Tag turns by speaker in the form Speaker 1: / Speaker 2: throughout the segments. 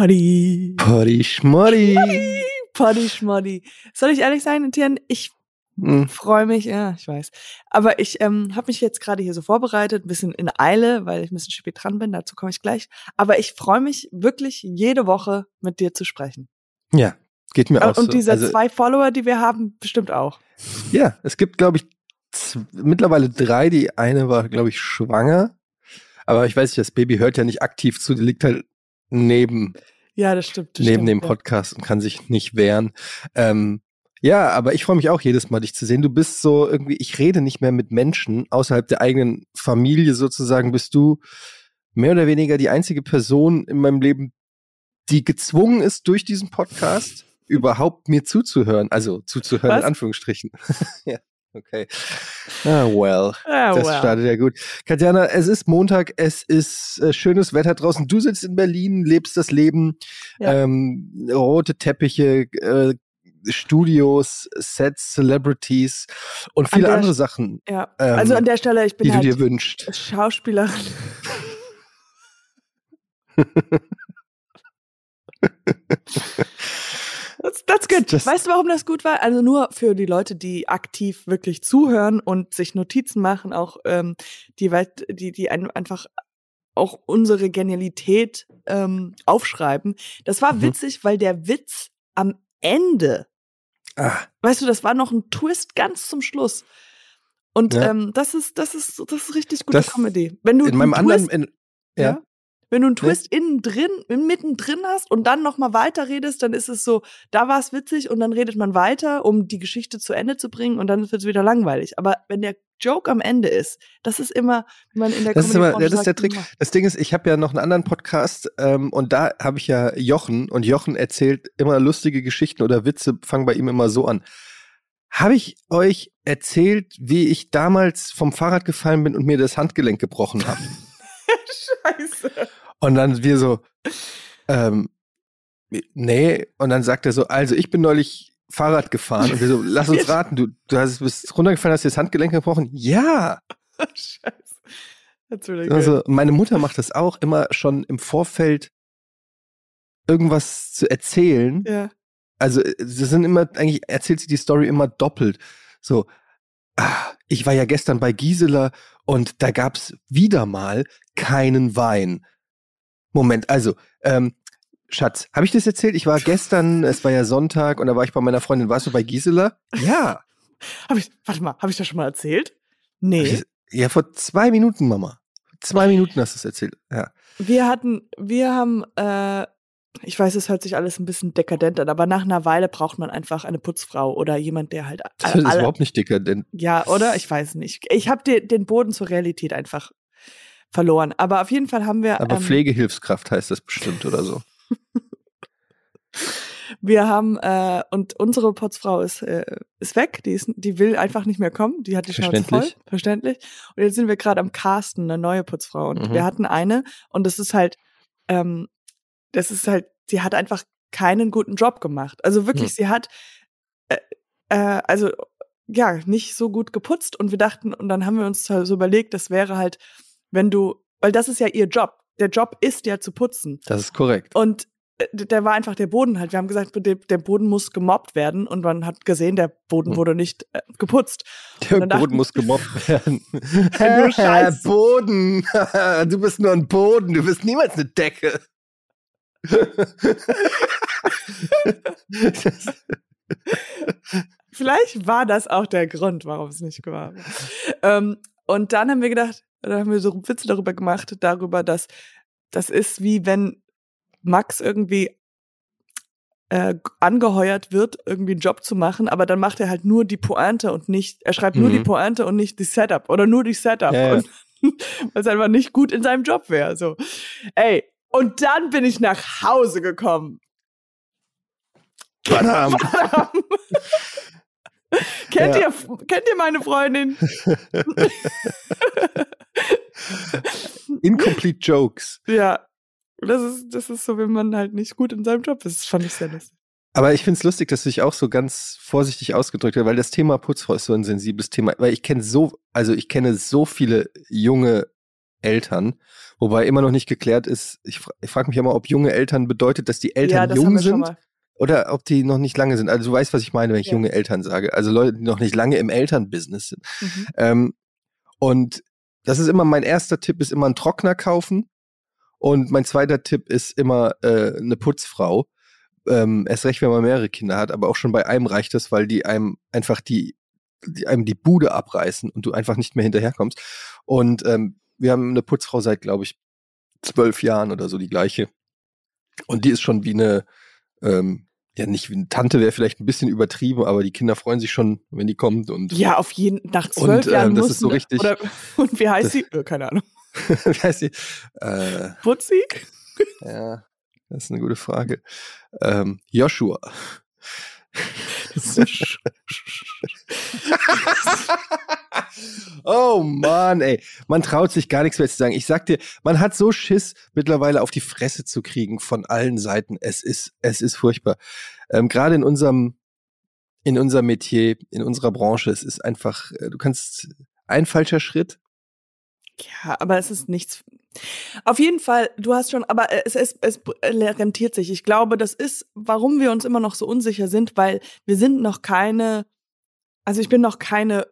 Speaker 1: Potty.
Speaker 2: Potty Schmoddy.
Speaker 1: Potty Schmoddy. Soll ich ehrlich sein, Etienne? Ich freue mich, ja, ich weiß. Aber ich habe mich jetzt gerade hier so vorbereitet, ein bisschen in Eile, weil ich ein bisschen spät dran bin, dazu komme ich gleich. Aber ich freue mich wirklich jede Woche mit dir zu sprechen.
Speaker 2: Ja, geht mir auch so.
Speaker 1: Und diese 2 Follower, die wir haben, bestimmt auch.
Speaker 2: Ja, es gibt, glaube ich, mittlerweile 3. Die eine war, glaube ich, schwanger. Aber ich weiß nicht, das Baby hört ja nicht aktiv zu, die liegt halt neben dem Podcast und kann sich nicht wehren. Ja, aber ich freue mich auch jedes Mal, dich zu sehen. Du bist so irgendwie, ich rede nicht mehr mit Menschen außerhalb der eigenen Familie sozusagen. Bist du mehr oder weniger die einzige Person in meinem Leben, die gezwungen ist, durch diesen Podcast überhaupt mir zuzuhören. Also zuzuhören in Anführungsstrichen. Ja, okay. Das startet ja gut. Katjana, es ist Montag, es ist schönes Wetter draußen. Du sitzt in Berlin, lebst das Leben, rote Teppiche, Studios, Sets, Celebrities und viele andere Sachen.
Speaker 1: Ja, also an der Stelle, ich bin
Speaker 2: die
Speaker 1: halt
Speaker 2: du dir wünschst.
Speaker 1: Schauspielerin. That's good. Weißt du, warum das gut war? Also nur für die Leute, die aktiv wirklich zuhören und sich Notizen machen, auch die einfach auch unsere Genialität aufschreiben. Das war witzig, weil der Witz am Ende, weißt du, das war noch ein Twist ganz zum Schluss. Und das ist richtig gute Comedy. Wenn du
Speaker 2: in meinem anderen
Speaker 1: wenn du einen Twist mittendrin hast und dann nochmal weiter redest, dann ist es so, da war es witzig und dann redet man weiter, um die Geschichte zu Ende zu bringen und dann wird es wieder langweilig. Aber wenn der Joke am Ende ist, das ist immer, wie man in der Comedy-Branche
Speaker 2: das ist der Trick. Das Ding ist, ich habe ja noch einen anderen Podcast und da habe ich ja Jochen und Jochen erzählt immer lustige Geschichten oder Witze, fangen bei ihm immer so an. Habe ich euch erzählt, wie ich damals vom Fahrrad gefallen bin und mir das Handgelenk gebrochen habe?
Speaker 1: Scheiße.
Speaker 2: Und dann wir so, nee. Und dann sagt er so, also ich bin neulich Fahrrad gefahren. Und wir so, lass uns raten, du bist runtergefallen, hast dir das Handgelenk gebrochen? Ja.
Speaker 1: Scheiße.
Speaker 2: Also meine Mutter macht das auch immer schon im Vorfeld, irgendwas zu erzählen.
Speaker 1: Ja.
Speaker 2: Also eigentlich erzählt sie die Story immer doppelt. So, ich war ja gestern bei Gisela und da gab's wieder mal keinen Wein. Moment, also, Schatz, habe ich das erzählt? Ich war gestern, es war ja Sonntag und da war ich bei meiner Freundin. Warst du bei Gisela? Ja.
Speaker 1: Warte mal, habe ich das schon mal erzählt? Nee.
Speaker 2: Ja, vor 2 Minuten, Mama. 2 Minuten hast du es erzählt, ja.
Speaker 1: Wir haben, ich weiß, es hört sich alles ein bisschen dekadent an, aber nach einer Weile braucht man einfach eine Putzfrau oder jemand, der halt
Speaker 2: das ist überhaupt nicht dekadent.
Speaker 1: Ja, oder? Ich weiß nicht. Ich habe den Boden zur Realität einfach verloren. Aber auf jeden Fall haben wir.
Speaker 2: Aber Pflegehilfskraft heißt das bestimmt oder so.
Speaker 1: Wir haben, und unsere Putzfrau ist weg, die will einfach nicht mehr kommen, die hat die Schnauze voll, verständlich. Und jetzt sind wir gerade am Casten, eine neue Putzfrau. Und wir hatten eine und sie hat einfach keinen guten Job gemacht. Also wirklich, sie hat nicht so gut geputzt und wir dachten, und dann haben wir uns so überlegt, das wäre halt, weil das ist ja ihr Job. Der Job ist ja zu putzen.
Speaker 2: Das ist korrekt.
Speaker 1: Und der war einfach der Boden halt. Wir haben gesagt, der Boden muss gemobbt werden und man hat gesehen, der Boden wurde nicht geputzt.
Speaker 2: Der Boden muss gemobbt werden. Boden! Du bist nur ein Boden, du bist niemals eine Decke.
Speaker 1: Vielleicht war das auch der Grund, warum es nicht war. Und dann haben wir gedacht, da haben wir so Witze darüber gemacht, dass das ist wie wenn Max irgendwie angeheuert wird, irgendwie einen Job zu machen, aber dann macht er halt nur die Pointe und nicht, er schreibt nur die Pointe und nicht die Setup oder nur die Setup, weil es einfach nicht gut in seinem Job wäre. So. Ey, und dann bin ich nach Hause gekommen.
Speaker 2: Badam.
Speaker 1: Kennt ihr meine Freundin?
Speaker 2: Incomplete Jokes.
Speaker 1: Ja. Das ist so, wenn man halt nicht gut in seinem Job ist. Das fand ich sehr lustig.
Speaker 2: Aber ich finde es lustig, dass du dich auch so ganz vorsichtig ausgedrückt hast, weil das Thema Putzfrau ist so ein sensibles Thema. Weil ich kenne so viele junge Eltern, wobei immer noch nicht geklärt ist, ich frage mich immer, ob junge Eltern bedeutet, dass die Eltern jung sind oder ob die noch nicht lange sind. Also du weißt, was ich meine, wenn ich junge Eltern sage. Also Leute, die noch nicht lange im Elternbusiness sind. Und das ist immer, mein erster Tipp ist immer einen Trockner kaufen und mein zweiter Tipp ist immer eine Putzfrau. Erst recht, wenn man mehrere Kinder hat, aber auch schon bei einem reicht das, weil die einem einfach einem die Bude abreißen und du einfach nicht mehr hinterherkommst. Und wir haben eine Putzfrau seit, glaube ich, 12 Jahren oder so, die gleiche. Und die ist schon wie eine, nicht wie eine Tante, wäre vielleicht ein bisschen übertrieben, aber die Kinder freuen sich schon, wenn die kommt. Und
Speaker 1: ja, auf jeden Fall. Nach 12 Jahren
Speaker 2: das ist so richtig.
Speaker 1: Und wie heißt sie? Keine Ahnung.
Speaker 2: Wie heißt sie?
Speaker 1: Putzi?
Speaker 2: Ja, das ist eine gute Frage. Joshua. Oh Mann, ey. Man traut sich gar nichts mehr zu sagen. Ich sag dir, man hat so Schiss, mittlerweile auf die Fresse zu kriegen von allen Seiten. Es ist furchtbar. Gerade in unserem Metier, in unserer Branche, es ist einfach, du kannst ein falscher Schritt.
Speaker 1: Ja, aber es ist nichts. Auf jeden Fall, du hast schon, aber es rentiert sich. Ich glaube, das ist, warum wir uns immer noch so unsicher sind, weil wir sind noch keine, also ich bin noch keine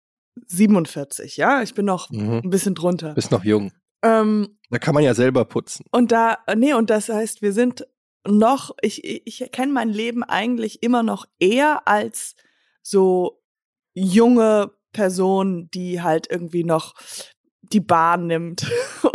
Speaker 1: 47, ja? Ich bin noch ein bisschen drunter.
Speaker 2: Bist noch jung. Da kann man ja selber putzen.
Speaker 1: Und das heißt, wir sind noch, ich kenne mein Leben eigentlich immer noch eher als so junge Person, die halt irgendwie noch die Bahn nimmt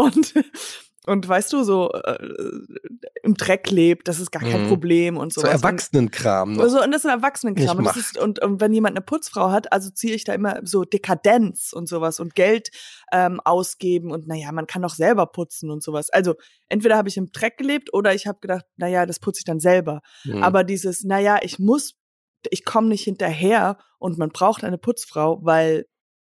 Speaker 1: und weißt du, so im Dreck lebt, das ist gar kein Problem und so.
Speaker 2: So Erwachsenenkram noch.
Speaker 1: Und das ist ein Erwachsenenkram. Und wenn jemand eine Putzfrau hat, assoziiere ich da immer so Dekadenz und sowas und Geld ausgeben und naja, man kann auch selber putzen und sowas. Also entweder habe ich im Dreck gelebt oder ich habe gedacht, naja, das putze ich dann selber. Aber dieses, naja, ich komme nicht hinterher und man braucht eine Putzfrau, weil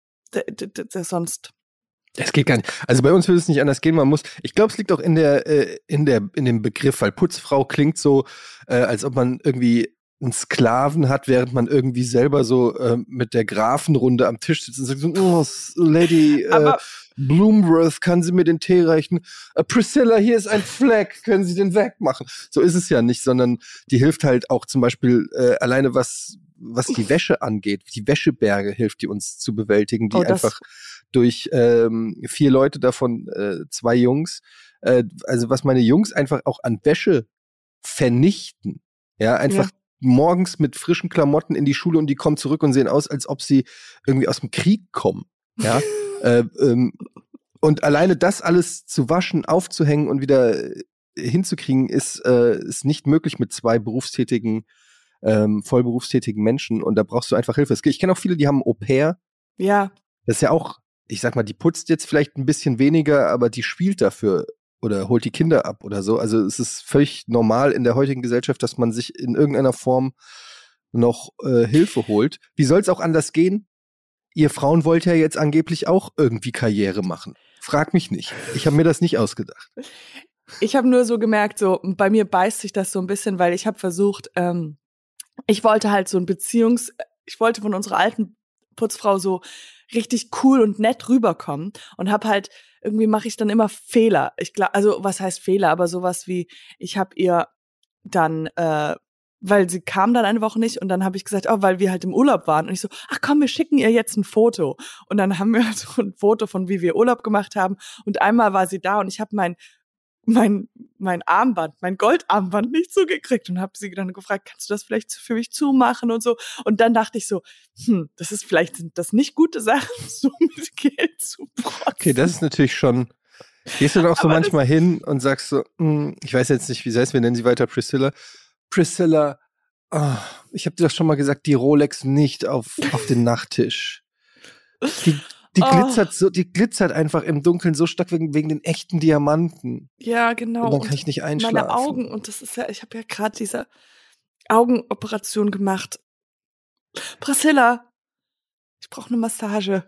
Speaker 1: sonst...
Speaker 2: Es geht gar nicht. Also bei uns würde es nicht anders gehen. Ich glaube, es liegt auch in dem Begriff, weil Putzfrau klingt so, als ob man irgendwie einen Sklaven hat, während man irgendwie selber so mit der Grafenrunde am Tisch sitzt und sagt so, oh, Lady Bloomworth, kann sie mir den Tee reichen? Priscilla, hier ist ein Fleck, können Sie den wegmachen? So ist es ja nicht, sondern die hilft halt auch zum Beispiel alleine was die Wäsche angeht. Die Wäscheberge hilft die uns zu bewältigen, die einfach durch 4 Leute, davon 2 Jungs, also was meine Jungs einfach auch an Wäsche vernichten, ja, einfach morgens mit frischen Klamotten in die Schule und die kommen zurück und sehen aus, als ob sie irgendwie aus dem Krieg kommen, ja, und alleine das alles zu waschen, aufzuhängen und wieder hinzukriegen, ist nicht möglich mit 2 vollberufstätigen Menschen und da brauchst du einfach Hilfe. Ich kenne auch viele, die haben Au-pair.
Speaker 1: Ja.
Speaker 2: Das ist ja auch, ich sag mal, die putzt jetzt vielleicht ein bisschen weniger, aber die spielt dafür oder holt die Kinder ab oder so. Also es ist völlig normal in der heutigen Gesellschaft, dass man sich in irgendeiner Form noch Hilfe holt. Wie soll es auch anders gehen? Ihr Frauen wollt ja jetzt angeblich auch irgendwie Karriere machen. Frag mich nicht. Ich habe mir das nicht ausgedacht.
Speaker 1: Ich habe nur so gemerkt, so bei mir beißt sich das so ein bisschen, weil ich habe versucht, ich wollte halt so ich wollte von unserer alten Putzfrau so richtig cool und nett rüberkommen und habe halt, irgendwie mache ich dann immer Fehler. Ich glaube, also was heißt Fehler, aber sowas wie, ich habe ihr dann, weil sie kam dann eine Woche nicht und dann habe ich gesagt, weil wir halt im Urlaub waren und ich so, ach komm, wir schicken ihr jetzt ein Foto und dann haben wir so ein Foto von wie wir Urlaub gemacht haben und einmal war sie da und ich habe mein Armband, mein Goldarmband nicht zugekriegt und habe sie dann gefragt, kannst du das vielleicht für mich zumachen und so. Und dann dachte ich so, sind das nicht gute Sachen, so mit Geld zu protzen.
Speaker 2: Okay, das ist natürlich schon, gehst du dann auch so manchmal hin und sagst so, ich weiß jetzt nicht, wie heißt, wir nennen sie weiter Priscilla. Priscilla, ich habe dir doch schon mal gesagt, die Rolex nicht auf den Nachttisch. Die glitzert einfach im Dunkeln so stark wegen den echten Diamanten.
Speaker 1: Ja, genau.
Speaker 2: Und dann kann ich nicht einschlafen.
Speaker 1: Meine Augen, und das ist ja, ich habe ja gerade diese Augenoperation gemacht. Priscilla, ich brauche eine Massage.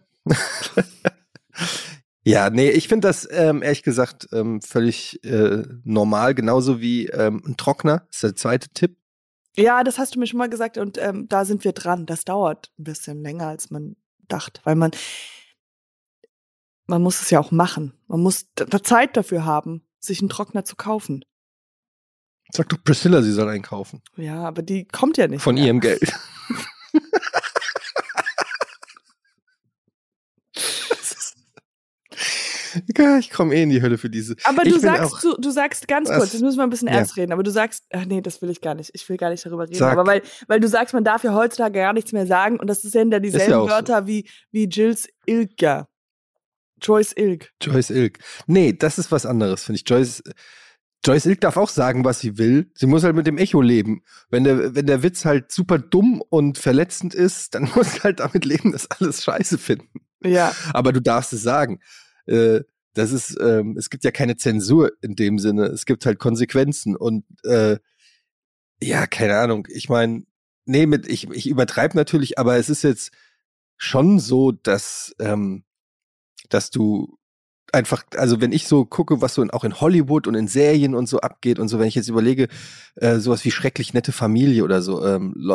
Speaker 2: Ja, nee, ich finde das ehrlich gesagt völlig normal, genauso wie ein Trockner, das ist der zweite Tipp.
Speaker 1: Ja, das hast du mir schon mal gesagt und da sind wir dran. Das dauert ein bisschen länger, als man dachte, weil man muss es ja auch machen. Man muss da Zeit dafür haben, sich einen Trockner zu kaufen.
Speaker 2: Sag doch Priscilla, sie soll einen kaufen.
Speaker 1: Ja, aber die kommt ja nicht
Speaker 2: von
Speaker 1: mehr.
Speaker 2: Ihrem Geld. Ich komme in die Hölle für diese.
Speaker 1: Aber du sagst ganz kurz, jetzt müssen wir ein bisschen ernst reden, aber du sagst, ach nee, das will ich gar nicht. Ich will gar nicht darüber reden. Aber weil du sagst, man darf ja heutzutage gar nichts mehr sagen und das sind ja dieselben Wörter wie Joyce Ilk. Joyce Ilk.
Speaker 2: Nee, das ist was anderes, finde ich. Joyce Ilk darf auch sagen, was sie will. Sie muss halt mit dem Echo leben. Wenn der Witz halt super dumm und verletzend ist, dann muss sie halt damit leben, dass alles scheiße finden.
Speaker 1: Ja.
Speaker 2: Aber du darfst es sagen. Es gibt ja keine Zensur in dem Sinne. Es gibt halt Konsequenzen und ja, keine Ahnung. Ich meine, ich übertreibe natürlich, aber es ist jetzt schon so, dass du einfach, also wenn ich so gucke, was so auch in Hollywood und in Serien und so abgeht und so, wenn ich jetzt überlege, sowas wie Schrecklich nette Familie oder so.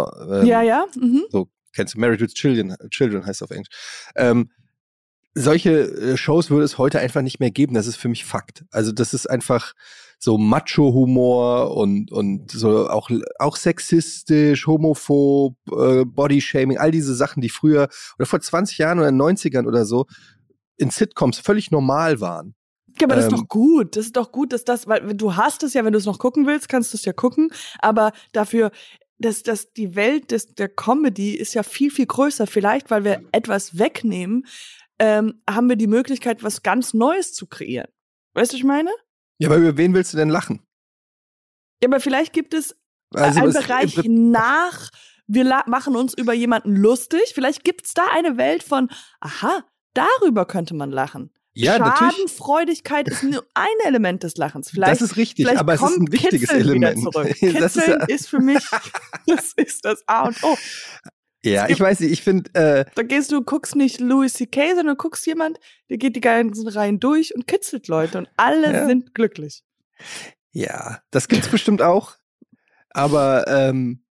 Speaker 2: So, kennst du Married with Children heißt es auf Englisch. Solche Shows würde es heute einfach nicht mehr geben. Das ist für mich Fakt. Also das ist einfach so Macho-Humor und so auch sexistisch, homophob, Bodyshaming, all diese Sachen, die früher oder vor 20 Jahren oder 90ern oder so in Sitcoms völlig normal waren.
Speaker 1: Ja, aber das ist doch gut. Das ist doch gut, weil du hast es ja, wenn du es noch gucken willst, kannst du es ja gucken. Aber dafür, dass die Welt der Comedy ist ja viel, viel größer. Vielleicht, weil wir etwas wegnehmen, haben wir die Möglichkeit, was ganz Neues zu kreieren. Weißt du, was ich meine?
Speaker 2: Ja, aber über wen willst du denn lachen?
Speaker 1: Ja, aber vielleicht gibt es einen Bereich nach, wir machen uns über jemanden lustig. Vielleicht gibt es da eine Welt von, aha, darüber könnte man lachen.
Speaker 2: Ja,
Speaker 1: Schadenfreudigkeit ist nur ein Element des Lachens.
Speaker 2: Das ist richtig, aber es ist ein wichtiges Element.
Speaker 1: Kitzeln ist für mich, das ist das A und O.
Speaker 2: Ja, ich weiß nicht, ich finde
Speaker 1: da guckst nicht Louis C.K., sondern guckst jemand, der geht die ganzen Reihen durch und kitzelt Leute und alle sind glücklich.
Speaker 2: Ja, das gibt's bestimmt auch, aber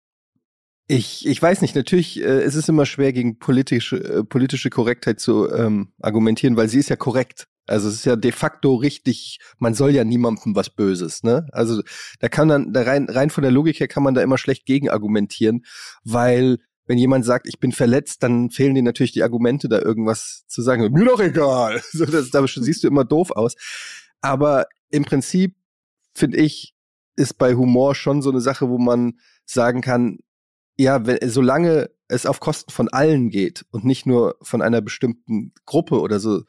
Speaker 2: ich weiß nicht, natürlich ist es immer schwer, gegen politische Korrektheit zu argumentieren, weil sie ist ja korrekt. Also es ist ja de facto richtig, man soll ja niemandem was Böses, ne? Also da kann dann, rein von der Logik her kann man da immer schlecht gegen argumentieren, weil wenn jemand sagt, ich bin verletzt, dann fehlen dir natürlich die Argumente, da irgendwas zu sagen. Mir doch egal. So, da siehst du immer doof aus. Aber im Prinzip, finde ich, ist bei Humor schon so eine Sache, wo man sagen kann, ja, solange es auf Kosten von allen geht und nicht nur von einer bestimmten Gruppe oder so,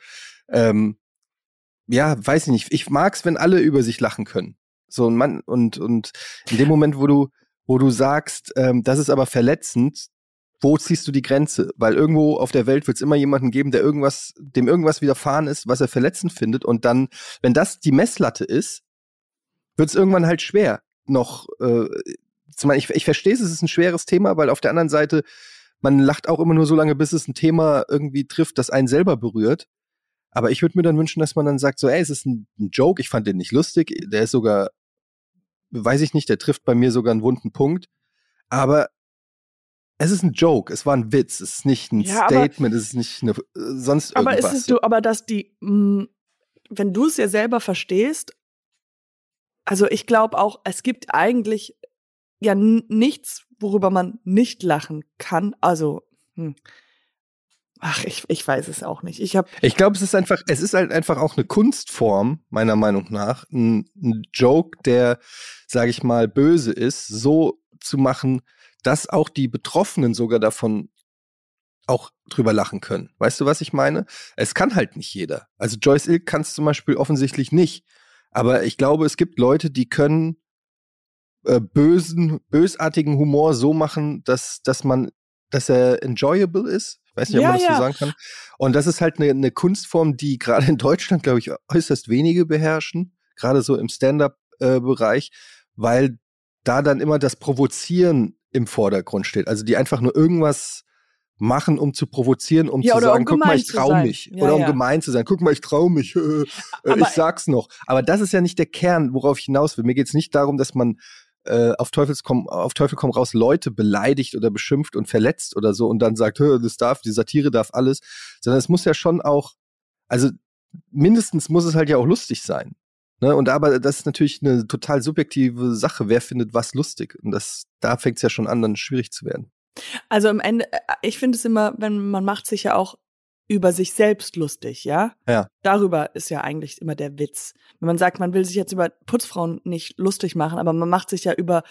Speaker 2: ja, weiß ich nicht. Ich mag's, wenn alle über sich lachen können. So ein Mann und in dem Moment, wo du sagst, das ist aber verletzend, wo ziehst du die Grenze? Weil irgendwo auf der Welt wird es immer jemanden geben, dem irgendwas widerfahren ist, was er verletzend findet. Und dann, wenn das die Messlatte ist, wird es irgendwann halt schwer. Ich verstehe es ist ein schweres Thema, weil auf der anderen Seite, man lacht auch immer nur so lange, bis es ein Thema irgendwie trifft, das einen selber berührt. Aber ich würde mir dann wünschen, dass man dann sagt, so, es ist ein Joke, ich fand den nicht lustig, der ist sogar, weiß ich nicht, der trifft bei mir sogar einen wunden Punkt. Aber es ist ein Joke, es war ein Witz, es ist nicht ein Statement, es ist nicht sonst irgendwas.
Speaker 1: Aber ist es wenn du es ja selber verstehst, also ich glaube auch, es gibt eigentlich ja nichts, worüber man nicht lachen kann. Also, ich weiß es auch nicht.
Speaker 2: Ich glaube, es ist halt einfach auch eine Kunstform, meiner Meinung nach, ein Joke, der, sage ich mal, böse ist, so zu machen, dass auch die Betroffenen sogar davon auch drüber lachen können. Weißt du, was ich meine? Es kann halt nicht jeder. Also Joyce Ilk kann es zum Beispiel offensichtlich nicht. Aber ich glaube, es gibt Leute, die können bösartigen Humor so machen, dass er enjoyable ist. Ich weiß nicht, ob man das so sagen kann. Und das ist halt eine Kunstform, die gerade in Deutschland, glaube ich, äußerst wenige beherrschen. Gerade so im Stand-up-Bereich, weil da dann immer das Provozieren im Vordergrund steht. Also die einfach nur irgendwas machen, um zu provozieren, um zu sagen, guck mal, ich trau mich. Oder um gemein zu sein, guck mal, ich trau mich. Ich sag's noch. Aber das ist ja nicht der Kern, worauf ich hinaus will. Mir geht's nicht darum, dass man auf Teufel komm raus Leute beleidigt oder beschimpft und verletzt oder so und dann sagt, die Satire darf alles. Sondern es muss ja schon auch, also mindestens muss es halt ja auch lustig sein. Ne? Und aber das ist natürlich eine total subjektive Sache. Wer findet was lustig? Und da fängt es ja schon an, dann schwierig zu werden.
Speaker 1: Also am Ende, ich finde es immer, wenn man macht sich ja auch über sich selbst lustig, ja?
Speaker 2: Ja.
Speaker 1: Darüber ist ja eigentlich immer der Witz. Wenn man sagt, man will sich jetzt über Putzfrauen nicht lustig machen, aber man macht sich ja über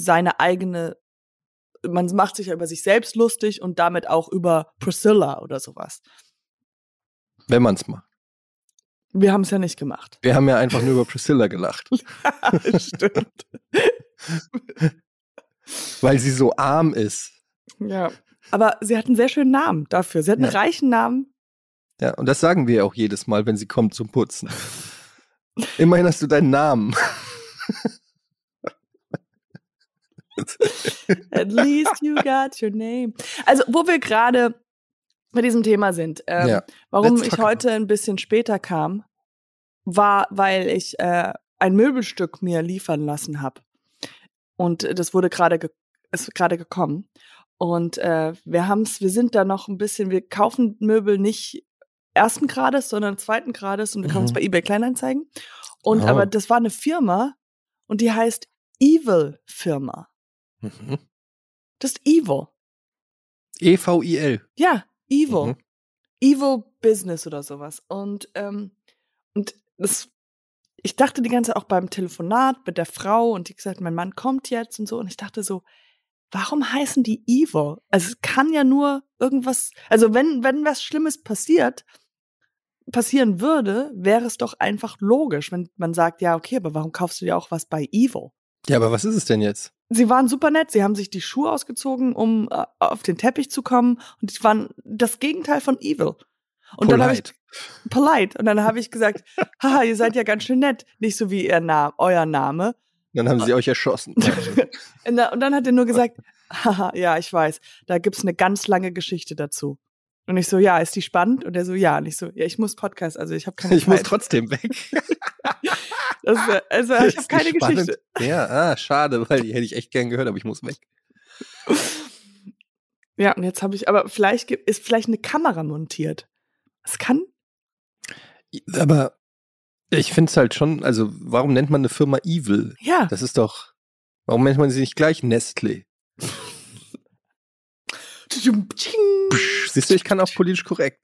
Speaker 1: man macht sich ja über sich selbst lustig und damit auch über Priscilla oder sowas.
Speaker 2: Wenn man es macht.
Speaker 1: Wir haben es ja nicht gemacht.
Speaker 2: Wir haben ja einfach nur über Priscilla gelacht.
Speaker 1: Ja, stimmt.
Speaker 2: Weil sie so arm ist.
Speaker 1: Ja, aber sie hat einen sehr schönen Namen dafür. Sie hat einen reichen Namen.
Speaker 2: Ja, und das sagen wir ja auch jedes Mal, wenn sie kommt zum Putzen. Immerhin hast du deinen Namen.
Speaker 1: At least you got your name. Also, wo wir gerade bei diesem Thema sind, warum ich heute ein bisschen später kam, war, weil ich ein Möbelstück mir liefern lassen habe. Und das ist gerade gekommen. Und wir sind da noch ein bisschen, wir kaufen Möbel nicht ersten Grades, sondern zweiten Grades und wir kaufen es bei eBay Kleinanzeigen. Und aber das war eine Firma und die heißt Evil Firma.
Speaker 2: Mhm.
Speaker 1: Das ist Evil.
Speaker 2: EVIL.
Speaker 1: Ja, Evil. Evil Business oder sowas. Und ich dachte die ganze Zeit auch beim Telefonat mit der Frau und die gesagt, mein Mann kommt jetzt und so. Und ich dachte so, warum heißen die Evil? Also es kann ja nur irgendwas, also wenn was Schlimmes passieren würde, wäre es doch einfach logisch, wenn man sagt, ja, okay, aber warum kaufst du dir auch was bei Evil?
Speaker 2: Ja, aber was ist es denn jetzt?
Speaker 1: Sie waren super nett, sie haben sich die Schuhe ausgezogen, um auf den Teppich zu kommen und die waren das Gegenteil von Evil. Und dann habe ich polite. Und dann habe ich gesagt, haha, ihr seid ja ganz schön nett. Nicht so wie euer Name.
Speaker 2: Dann haben sie euch erschossen.
Speaker 1: Und dann hat er nur gesagt, haha, ja, ich weiß, da gibt's eine ganz lange Geschichte dazu. Und ich so, ja, ist die spannend? Und er so, ja. Und ich so, ja, ich muss Podcast, also ich habe keine Zeit.
Speaker 2: Ich muss trotzdem weg.
Speaker 1: Also ich habe keine Geschichte.
Speaker 2: Ja, schade, weil die hätte ich echt gern gehört, aber ich muss weg.
Speaker 1: Ja, und jetzt habe ich, aber ist vielleicht eine Kamera montiert. Es kann.
Speaker 2: Aber ich finde es halt schon, also warum nennt man eine Firma Evil?
Speaker 1: Ja.
Speaker 2: Das ist doch, warum nennt man sie nicht gleich Nestlé? Siehst du, ich kann auch politisch korrekt.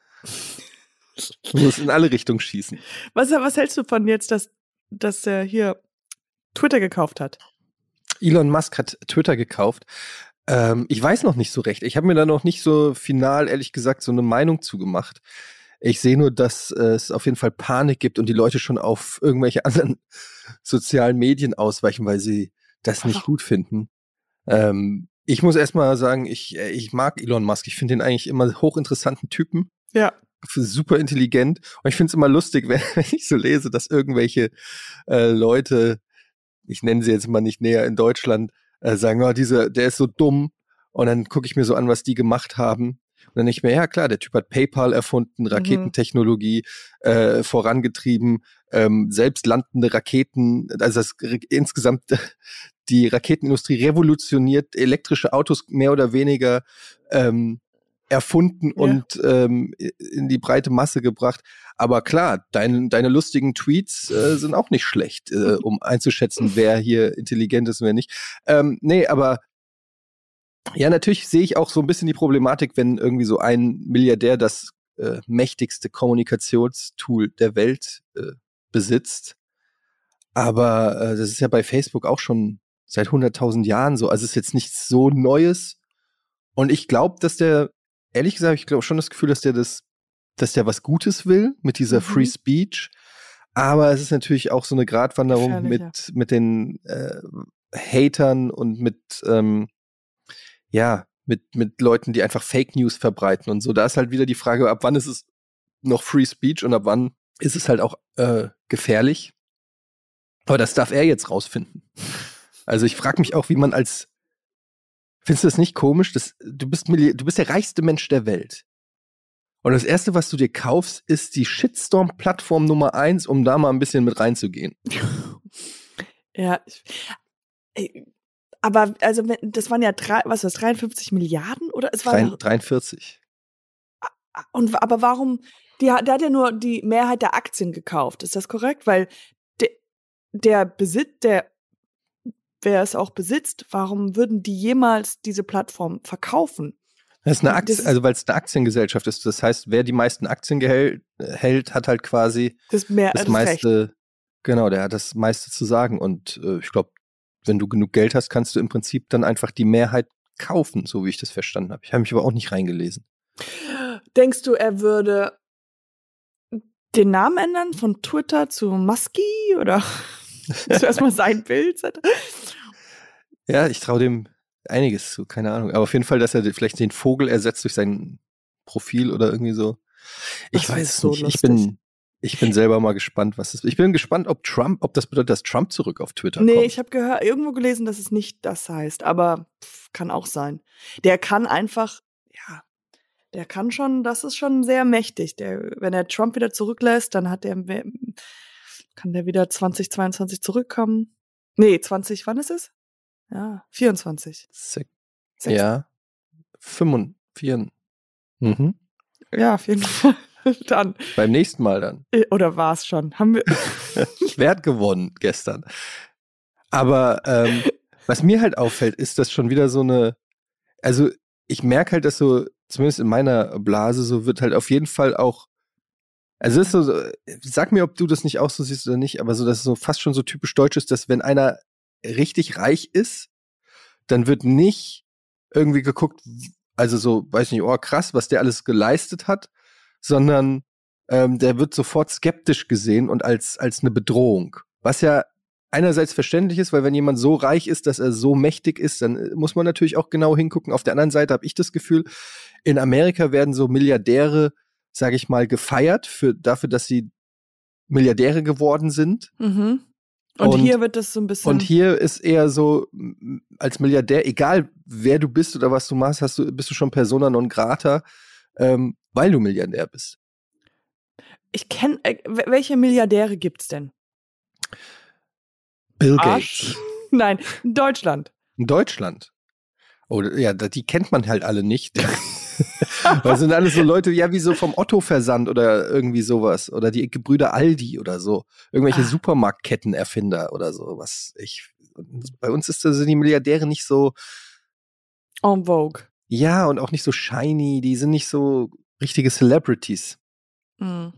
Speaker 2: Du musst in alle Richtungen schießen.
Speaker 1: Was hältst du von jetzt, dass er hier Twitter gekauft hat?
Speaker 2: Elon Musk hat Twitter gekauft. Ich weiß noch nicht so recht. Ich habe mir da noch nicht so final, ehrlich gesagt, so eine Meinung zugemacht. Ich sehe nur, dass es auf jeden Fall Panik gibt und die Leute schon auf irgendwelche anderen sozialen Medien ausweichen, weil sie das nicht gut finden. Ich muss erstmal sagen, ich mag Elon Musk. Ich finde ihn eigentlich immer hochinteressanten Typen.
Speaker 1: Ja.
Speaker 2: Super intelligent. Und ich finde es immer lustig, wenn ich so lese, dass irgendwelche Leute, ich nenne sie jetzt mal nicht näher in Deutschland, sagen, oh, der ist so dumm. Und dann gucke ich mir so an, was die gemacht haben. Und dann denke ich mir, ja klar, der Typ hat PayPal erfunden, Raketentechnologie vorangetrieben, selbst landende Raketen, also insgesamt die Raketenindustrie revolutioniert, elektrische Autos mehr oder weniger erfunden und in die breite Masse gebracht. Aber klar, deine lustigen Tweets sind auch nicht schlecht, um einzuschätzen, wer hier intelligent ist und wer nicht. Nee, aber ja, natürlich sehe ich auch so ein bisschen die Problematik, wenn irgendwie so ein Milliardär das mächtigste Kommunikationstool der Welt besitzt. Aber das ist ja bei Facebook auch schon seit 100.000 Jahren so. Also es ist jetzt nichts so Neues. Und ich glaube, ehrlich gesagt, ich glaube schon das Gefühl, dass der was Gutes will mit dieser Free Speech. Aber es ist natürlich auch so eine Gratwanderung mit den Hatern und mit Leuten, die einfach Fake News verbreiten und so. Da ist halt wieder die Frage, ab wann ist es noch Free Speech und ab wann ist es halt auch gefährlich. Aber das darf er jetzt rausfinden. Also ich frage mich auch, wie man findest du das nicht komisch? Du bist der reichste Mensch der Welt. Und das Erste, was du dir kaufst, ist die Shitstorm-Plattform Nummer 1, um da mal ein bisschen mit reinzugehen.
Speaker 1: Ja, aber also das waren ja 53 Milliarden oder? Es waren
Speaker 2: 43.
Speaker 1: Aber warum Der hat ja nur die Mehrheit der Aktien gekauft. Ist das korrekt? Weil wer es auch besitzt, warum würden die jemals diese Plattform verkaufen?
Speaker 2: Das ist eine Aktie, also weil es eine Aktiengesellschaft ist. Das heißt, wer die meisten Aktien hält, hat halt quasi das meiste, Recht. Genau, der hat das meiste zu sagen. Und ich glaube, wenn du genug Geld hast, kannst du im Prinzip dann einfach die Mehrheit kaufen, so wie ich das verstanden habe. Ich habe mich aber auch nicht reingelesen.
Speaker 1: Denkst du, er würde den Namen ändern von Twitter zu Musky oder zuerst mal sein Bild?
Speaker 2: Ja, ich traue dem einiges zu, keine Ahnung. Aber auf jeden Fall, dass er vielleicht den Vogel ersetzt durch sein Profil oder irgendwie so. Ich weiß es so nicht. Lustig. Ich bin selber mal gespannt, was es ist. Ich bin gespannt, ob das bedeutet, dass Trump zurück auf Twitter kommt.
Speaker 1: Nee, ich habe irgendwo gelesen, dass es nicht das heißt, aber kann auch sein. Der kann einfach, ja, der kann schon, das ist schon sehr mächtig. Wenn er Trump wieder zurücklässt, dann kann der wieder 2022 zurückkommen. Nee, wann ist es? Ja, 24.
Speaker 2: Ja, 45. Mhm.
Speaker 1: Ja, auf jeden Fall. Dann.
Speaker 2: Beim nächsten Mal dann.
Speaker 1: Oder war es schon? Haben wir.
Speaker 2: Wer hat gewonnen gestern? Aber was mir halt auffällt, ist, dass schon wieder so eine, also ich merke halt, dass so, zumindest in meiner Blase, so wird halt auf jeden Fall auch, also es ist so, sag mir, ob du das nicht auch so siehst oder nicht, aber so, dass es so fast schon so typisch deutsch ist, dass wenn einer richtig reich ist, dann wird nicht irgendwie geguckt, also so, weiß nicht, oh krass, was der alles geleistet hat, sondern der wird sofort skeptisch gesehen und als eine Bedrohung. Was ja einerseits verständlich ist, weil wenn jemand so reich ist, dass er so mächtig ist, dann muss man natürlich auch genau hingucken. Auf der anderen Seite habe ich das Gefühl, in Amerika werden so Milliardäre, sage ich mal, gefeiert dafür, dass sie Milliardäre geworden sind.
Speaker 1: Mhm. Und hier wird das so ein bisschen.
Speaker 2: Und hier ist eher so, als Milliardär, egal wer du bist oder was du machst, bist du schon Persona non grata, weil du Milliardär bist.
Speaker 1: Ich kenne, welche Milliardäre gibt's denn?
Speaker 2: Bill Gates.
Speaker 1: Nein, in Deutschland.
Speaker 2: In Deutschland? Oh, ja, die kennt man halt alle nicht. Weil sind alles so Leute, ja, wie so vom Otto-Versand oder irgendwie sowas. Oder die Gebrüder Aldi oder so. Irgendwelche Supermarktkettenerfinder oder so. Bei uns sind die Milliardäre nicht so
Speaker 1: en vogue.
Speaker 2: Ja, und auch nicht so shiny. Die sind nicht so richtige Celebrities.
Speaker 1: Mhm.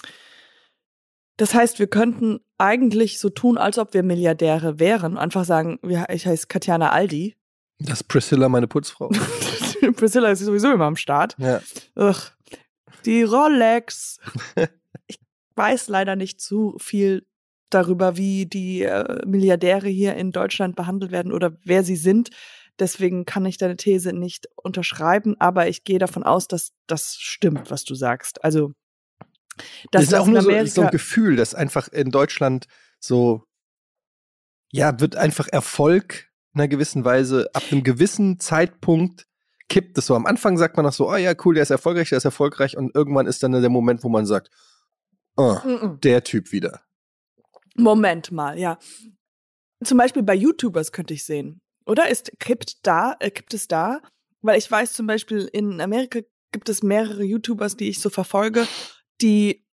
Speaker 1: Das heißt, wir könnten eigentlich so tun, als ob wir Milliardäre wären. Einfach sagen, ich heiße Katjana Aldi.
Speaker 2: Das ist Priscilla, meine Putzfrau.
Speaker 1: Priscilla ist sowieso immer am Start.
Speaker 2: Ja.
Speaker 1: Ugh, die Rolex. Ich weiß leider nicht zu viel darüber, wie die Milliardäre hier in Deutschland behandelt werden oder wer sie sind. Deswegen kann ich deine These nicht unterschreiben, aber ich gehe davon aus, dass das stimmt, was du sagst. Also
Speaker 2: das ist auch nur so ein Gefühl, dass einfach in Deutschland so, ja, wird einfach Erfolg in einer gewissen Weise, ab einem gewissen Zeitpunkt kippt es so. Am Anfang sagt man noch so, oh ja, cool, der ist erfolgreich und irgendwann ist dann der Moment, wo man sagt, oh, der Typ wieder.
Speaker 1: Moment mal, ja. Zum Beispiel bei YouTubers könnte ich sehen, oder? Kippt es da? Weil ich weiß zum Beispiel, in Amerika gibt es mehrere YouTubers, die ich so verfolge, die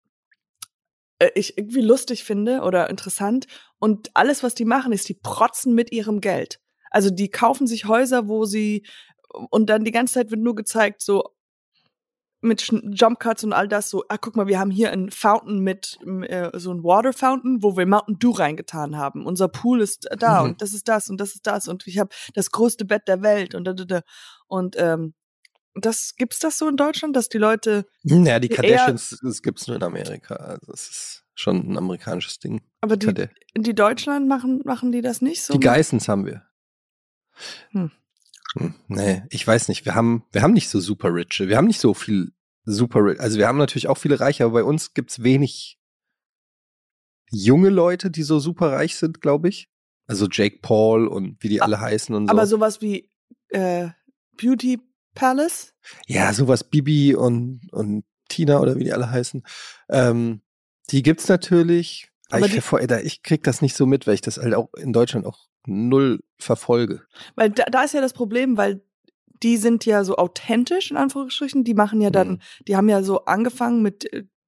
Speaker 1: ich irgendwie lustig finde oder interessant. Und alles, was die machen, ist, die protzen mit ihrem Geld. Also die kaufen sich Häuser, und dann die ganze Zeit wird nur gezeigt, so mit Jumpcuts und all das, so, guck mal, wir haben hier ein Fountain so ein Water Fountain, wo wir Mountain Dew reingetan haben. Unser Pool ist da und das ist das und das ist das und ich habe das größte Bett der Welt und und gibt's das so in Deutschland, dass die Leute
Speaker 2: ja, die Kardashians, das gibt's nur in Amerika, also das ist schon ein amerikanisches Ding.
Speaker 1: Aber die Deutschland machen die das nicht so?
Speaker 2: Die Geissens haben wir. Nee, ich weiß nicht. Wir haben nicht so super Riche. Wir haben nicht so viel super Rich. Also wir haben natürlich auch viele Reiche, aber bei uns gibt's wenig junge Leute, die so super reich sind, glaube ich. Also Jake Paul und wie die alle heißen und so.
Speaker 1: Aber sowas wie Beauty Palace?
Speaker 2: Ja, sowas Bibi und Tina oder wie die alle heißen. Die gibt's natürlich. Aber ich krieg das nicht so mit, weil ich das halt auch in Deutschland auch null verfolge.
Speaker 1: Weil da ist ja das Problem, weil die sind ja so authentisch, in Anführungsstrichen. Die machen ja dann, die haben ja so angefangen mit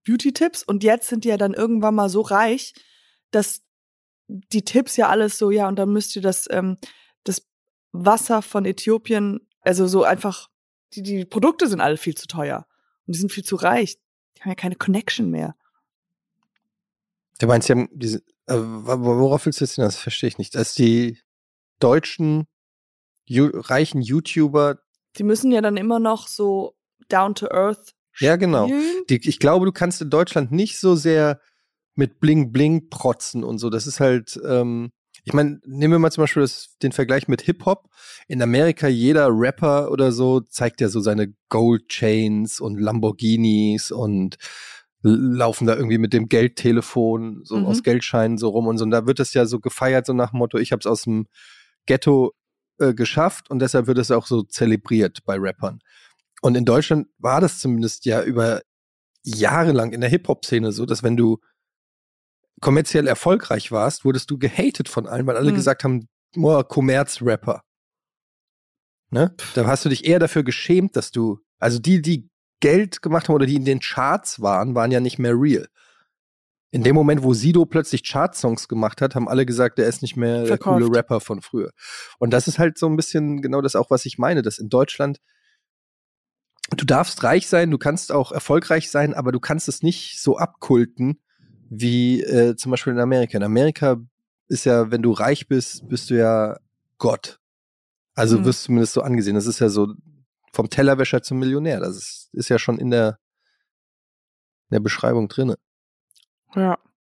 Speaker 1: Beauty-Tipps und jetzt sind die ja dann irgendwann mal so reich, dass die Tipps ja alles so, ja, und dann müsst ihr das Wasser von Äthiopien, also so einfach, die Produkte sind alle viel zu teuer und die sind viel zu reich. Die haben ja keine Connection mehr.
Speaker 2: Du meinst, die haben diese, worauf willst du jetzt hin? Das verstehe ich nicht. Dass die deutschen reichen YouTuber,
Speaker 1: die müssen ja dann immer noch so down to earth spielen.
Speaker 2: Ja, genau. Ich glaube, du kannst in Deutschland nicht so sehr mit Bling Bling protzen und so. Das ist halt, ich meine, nehmen wir mal zum Beispiel den Vergleich mit Hip-Hop. In Amerika, jeder Rapper oder so zeigt ja so seine Gold Chains und Lamborghinis und laufen da irgendwie mit dem Geldtelefon so aus Geldscheinen so rum und so. Und da wird das ja so gefeiert, so nach dem Motto, ich hab's aus dem Ghetto geschafft und deshalb wird es auch so zelebriert bei Rappern. Und in Deutschland war das zumindest ja über Jahre lang in der Hip-Hop-Szene so, dass wenn du kommerziell erfolgreich warst, wurdest du gehatet von allen, weil alle gesagt haben, Kommerz-Rapper. Ne? Da hast du dich eher dafür geschämt, dass du, also die Geld gemacht haben oder die in den Charts waren ja nicht mehr real. In dem Moment, wo Sido plötzlich Chart-Songs gemacht hat, haben alle gesagt, der ist nicht mehr der coole Rapper von früher. Und das ist halt so ein bisschen genau das auch, was ich meine, dass in Deutschland du darfst reich sein, du kannst auch erfolgreich sein, aber du kannst es nicht so abkulten wie zum Beispiel in Amerika. In Amerika ist ja, wenn du reich bist, bist du ja Gott. Also wirst du zumindest so angesehen. Das ist ja so vom Tellerwäscher zum Millionär. Das ist ja schon in der Beschreibung drin.
Speaker 1: Ja.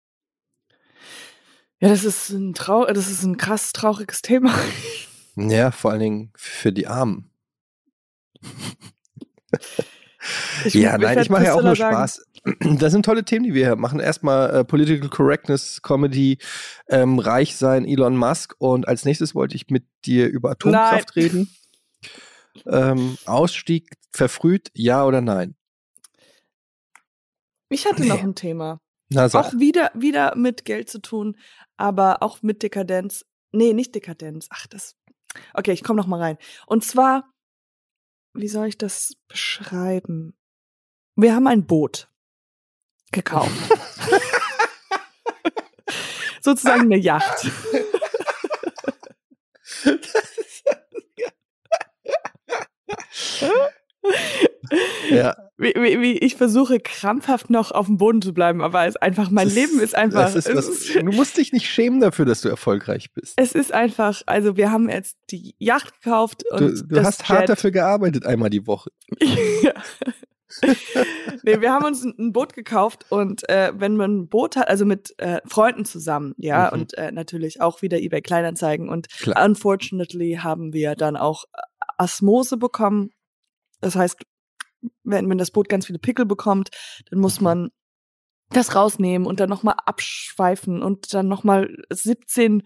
Speaker 1: Ja, das ist ein krass trauriges Thema.
Speaker 2: Ja, vor allen Dingen für die Armen. Ich mache ja auch nur Spaß. Das sind tolle Themen, die wir hier machen. Erstmal Political Correctness, Comedy, reich sein, Elon Musk. Und als nächstes wollte ich mit dir über Atomkraft reden. Ausstieg verfrüht, ja oder nein?
Speaker 1: Ich hatte noch ein Thema. Auch wieder mit Geld zu tun, aber auch mit Dekadenz. Nee, nicht Dekadenz. Okay, ich komme noch mal rein. Und zwar, wie soll ich das beschreiben? Wir haben ein Boot gekauft. Sozusagen eine Yacht. Ja. Wie ich versuche krampfhaft noch auf dem Boden zu bleiben, aber mein Leben ist einfach.
Speaker 2: Du musst dich nicht schämen dafür, dass du erfolgreich bist.
Speaker 1: Es ist einfach, also wir haben jetzt die Yacht gekauft und
Speaker 2: du hast hart dafür gearbeitet, einmal die Woche.
Speaker 1: Ja. Nee, wir haben uns ein Boot gekauft und wenn man ein Boot hat, also mit Freunden zusammen, ja, und natürlich auch wieder eBay Kleinanzeigen und unfortunately haben wir dann auch Osmose bekommen. Das heißt, wenn das Boot ganz viele Pickel bekommt, dann muss man das rausnehmen und dann nochmal abschweifen und dann nochmal 17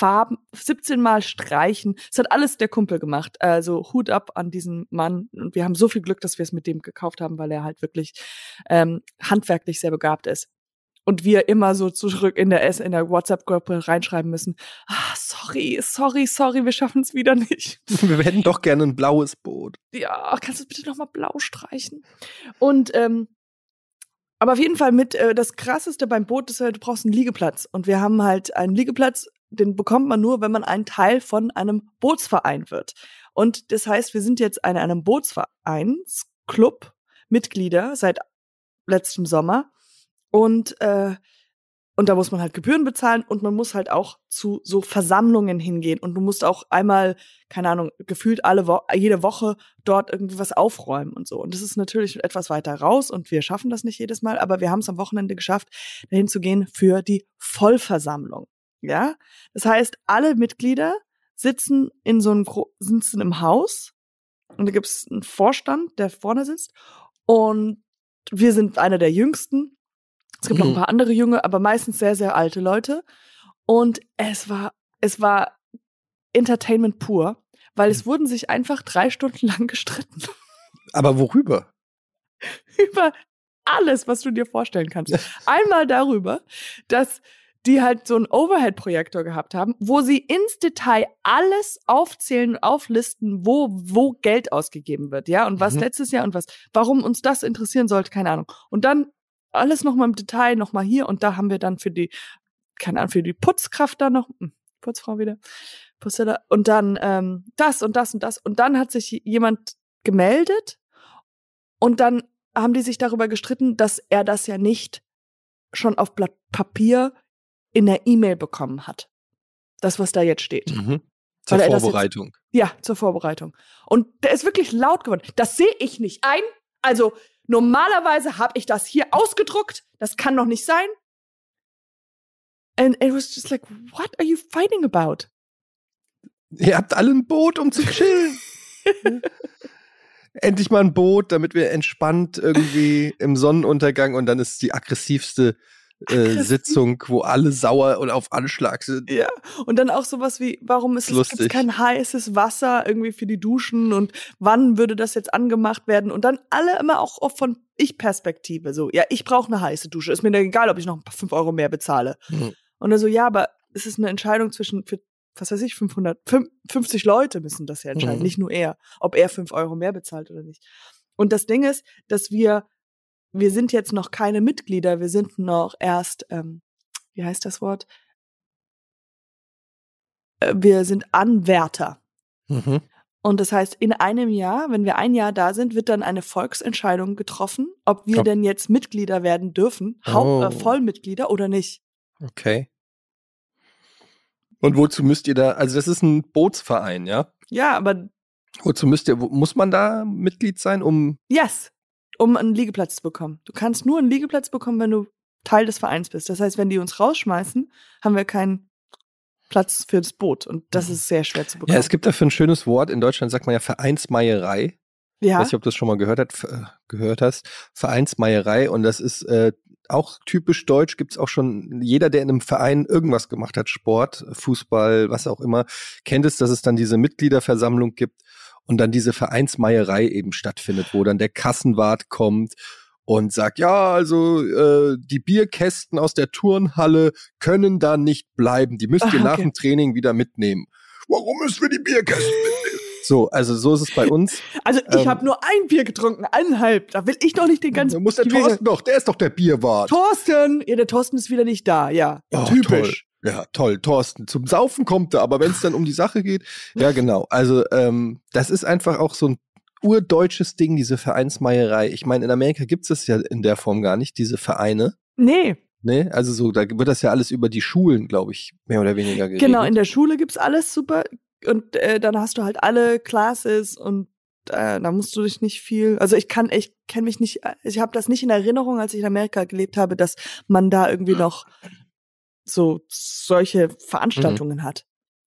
Speaker 1: Mal streichen. Das hat alles der Kumpel gemacht. Also Hut ab an diesen Mann. Und wir haben so viel Glück, dass wir es mit dem gekauft haben, weil er halt wirklich handwerklich sehr begabt ist. Und wir immer so zurück in der WhatsApp-Gruppe reinschreiben müssen, sorry, wir schaffen es wieder nicht.
Speaker 2: Wir hätten doch gerne ein blaues Boot.
Speaker 1: Ja, kannst du bitte nochmal blau streichen? Und aber auf jeden Fall das Krasseste beim Boot ist halt, du brauchst einen Liegeplatz. Und wir haben halt einen Liegeplatz, den bekommt man nur, wenn man ein Teil von einem Bootsverein wird. Und das heißt, wir sind jetzt in einem Bootsvereinsclub Mitglieder seit letztem Sommer. Und da muss man halt Gebühren bezahlen und man muss halt auch zu so Versammlungen hingehen. Und du musst auch einmal, keine Ahnung, gefühlt jede Woche dort irgendwie was aufräumen und so. Und das ist natürlich etwas weiter raus und wir schaffen das nicht jedes Mal, aber wir haben es am Wochenende geschafft, dahin zu gehen für die Vollversammlung. Ja? Das heißt, alle Mitglieder sitzen sitzen im Haus und da gibt es einen Vorstand, der vorne sitzt und wir sind einer der Jüngsten. Es gibt noch ein paar andere junge, aber meistens sehr, sehr alte Leute. Und es war Entertainment pur, weil es wurden sich einfach 3 Stunden lang gestritten.
Speaker 2: Aber worüber?
Speaker 1: Über alles, was du dir vorstellen kannst. Einmal darüber, dass die halt so einen Overhead-Projektor gehabt haben, wo sie ins Detail alles aufzählen und auflisten, wo Geld ausgegeben wird, ja, und was letztes Jahr und warum uns das interessieren sollte, keine Ahnung. Und dann alles nochmal im Detail, nochmal hier. Und da haben wir dann für die Putzkraft da noch, Putzfrau wieder, Putzteller, und dann das und das und das. Und dann hat sich jemand gemeldet und dann haben die sich darüber gestritten, dass er das ja nicht schon auf Blatt Papier in der E-Mail bekommen hat. Das, was da jetzt steht.
Speaker 2: Mhm. Zur Vorbereitung.
Speaker 1: Zur Vorbereitung. Und der ist wirklich laut geworden. Das sehe ich nicht ein. Also normalerweise habe ich das hier ausgedruckt. Das kann doch nicht sein. And it was just like, what are you fighting about?
Speaker 2: Ihr habt alle ein Boot, um zu chillen. Endlich mal ein Boot, damit wir entspannt irgendwie im Sonnenuntergang, und dann ist die aggressivste Sitzung, wo alle sauer und auf Anschlag sind.
Speaker 1: Ja, und dann auch sowas wie, warum gibt's kein heißes Wasser irgendwie für die Duschen und wann würde das jetzt angemacht werden? Und dann alle immer auch von Ich-Perspektive so, ja, ich brauche eine heiße Dusche, ist mir dann egal, ob ich noch 5 Euro mehr bezahle. Und dann so, ja, aber es ist eine Entscheidung für, was weiß ich, 50 Leute müssen das ja entscheiden, nicht nur er, ob er 5 Euro mehr bezahlt oder nicht. Und das Ding ist, dass wir sind jetzt noch keine Mitglieder, wir sind noch erst, wie heißt das Wort? Wir sind Anwärter.
Speaker 2: Mhm.
Speaker 1: Und das heißt, in einem Jahr, wenn wir ein Jahr da sind, wird dann eine Volksentscheidung getroffen, ob wir denn jetzt Mitglieder werden dürfen, Vollmitglieder oder nicht.
Speaker 2: Okay. Und wozu müsst ihr da, also das ist ein Bootsverein, ja?
Speaker 1: Ja, aber
Speaker 2: wozu muss man da Mitglied sein, um...
Speaker 1: Yes, um einen Liegeplatz zu bekommen. Du kannst nur einen Liegeplatz bekommen, wenn du Teil des Vereins bist. Das heißt, wenn die uns rausschmeißen, haben wir keinen Platz für das Boot. Und das ist sehr schwer zu bekommen.
Speaker 2: Ja, es gibt dafür ein schönes Wort. In Deutschland sagt man ja Vereinsmeierei.
Speaker 1: Ja.
Speaker 2: Ich weiß nicht, ob du das schon mal gehört hast. Vereinsmeierei. Und das ist auch typisch deutsch. Gibt es auch schon, jeder, der in einem Verein irgendwas gemacht hat, Sport, Fußball, was auch immer, kennt es, dass es dann diese Mitgliederversammlung gibt und dann diese Vereinsmeierei eben stattfindet, wo dann der Kassenwart kommt und sagt, ja, also die Bierkästen aus der Turnhalle können da nicht bleiben. Die müsst ihr nach dem Training wieder mitnehmen. Warum müssen wir die Bierkästen mitnehmen? So, also so ist es bei uns.
Speaker 1: Also ich habe nur ein Bier getrunken, 1,5. Da will ich doch nicht den ganzen...
Speaker 2: Da muss der Thorsten doch, der ist doch der Bierwart.
Speaker 1: Thorsten! Ja, der Thorsten ist wieder nicht da, ja.
Speaker 2: Oh, typisch. Toll. Ja, toll, Thorsten. Zum Saufen kommt er, aber wenn es dann um die Sache geht, ja genau. Also das ist einfach auch so ein urdeutsches Ding, diese Vereinsmeierei. Ich meine, in Amerika gibt es ja in der Form gar nicht, diese Vereine.
Speaker 1: Nee,
Speaker 2: also so, da wird das ja alles über die Schulen, glaube ich, mehr oder weniger geregelt.
Speaker 1: Genau, in der Schule gibt's alles super und dann hast du halt alle Classes und da musst du dich nicht viel, also ich kenne mich nicht, ich habe das nicht in Erinnerung, als ich in Amerika gelebt habe, dass man da irgendwie noch so solche Veranstaltungen hat.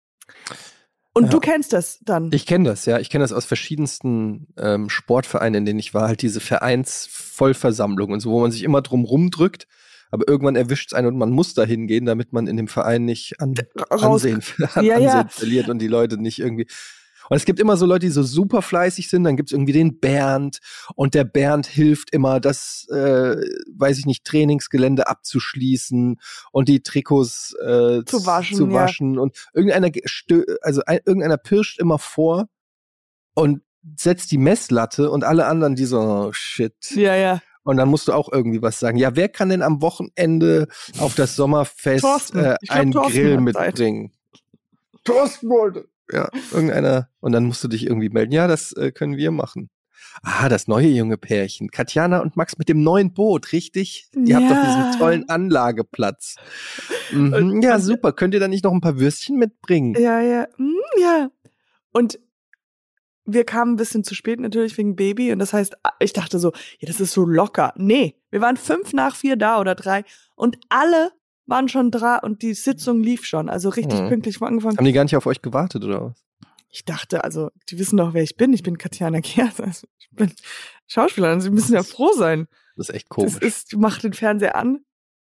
Speaker 1: Und du kennst das dann?
Speaker 2: Ich kenne das, ja. Ich kenne das aus verschiedensten Sportvereinen, in denen ich war. Halt diese Vereinsvollversammlungen und so, wo man sich immer drum rumdrückt. Aber irgendwann erwischt es einen und man muss da hingehen, damit man in dem Verein nicht Ansehen verliert und die Leute nicht irgendwie... Und es gibt immer so Leute, die so super fleißig sind, dann gibt es irgendwie den Bernd und der Bernd hilft immer, das, weiß ich nicht, Trainingsgelände abzuschließen und die Trikots zu waschen und irgendeiner pirscht immer vor und setzt die Messlatte und alle anderen, die so, oh shit.
Speaker 1: Ja.
Speaker 2: Und dann musst du auch irgendwie was sagen. Ja, wer kann denn am Wochenende auf das Sommerfest einen Grill mitbringen? Thorsten wollte. Ja, irgendeiner. Und dann musst du dich irgendwie melden. Ja, das können wir machen. Das neue junge Pärchen. Katjana und Max mit dem neuen Boot, richtig? Ihr habt doch diesen tollen Anlageplatz. Ja, super. Könnt ihr da nicht noch ein paar Würstchen mitbringen?
Speaker 1: Ja. Ja. Und wir kamen ein bisschen zu spät natürlich wegen Baby. Und das heißt, ich dachte so, ja, das ist so locker. Nee, wir waren 5 nach 4 da oder 3 und alle waren schon da und die Sitzung lief schon. Also richtig pünktlich angefangen.
Speaker 2: Haben die gar nicht auf euch gewartet, oder was?
Speaker 1: Ich dachte, also, die wissen doch, wer ich bin. Ich bin Katjana Gers. Also, ich bin Schauspielerin. Sie müssen ja froh sein.
Speaker 2: Das ist echt komisch.
Speaker 1: Du machst den Fernseher an.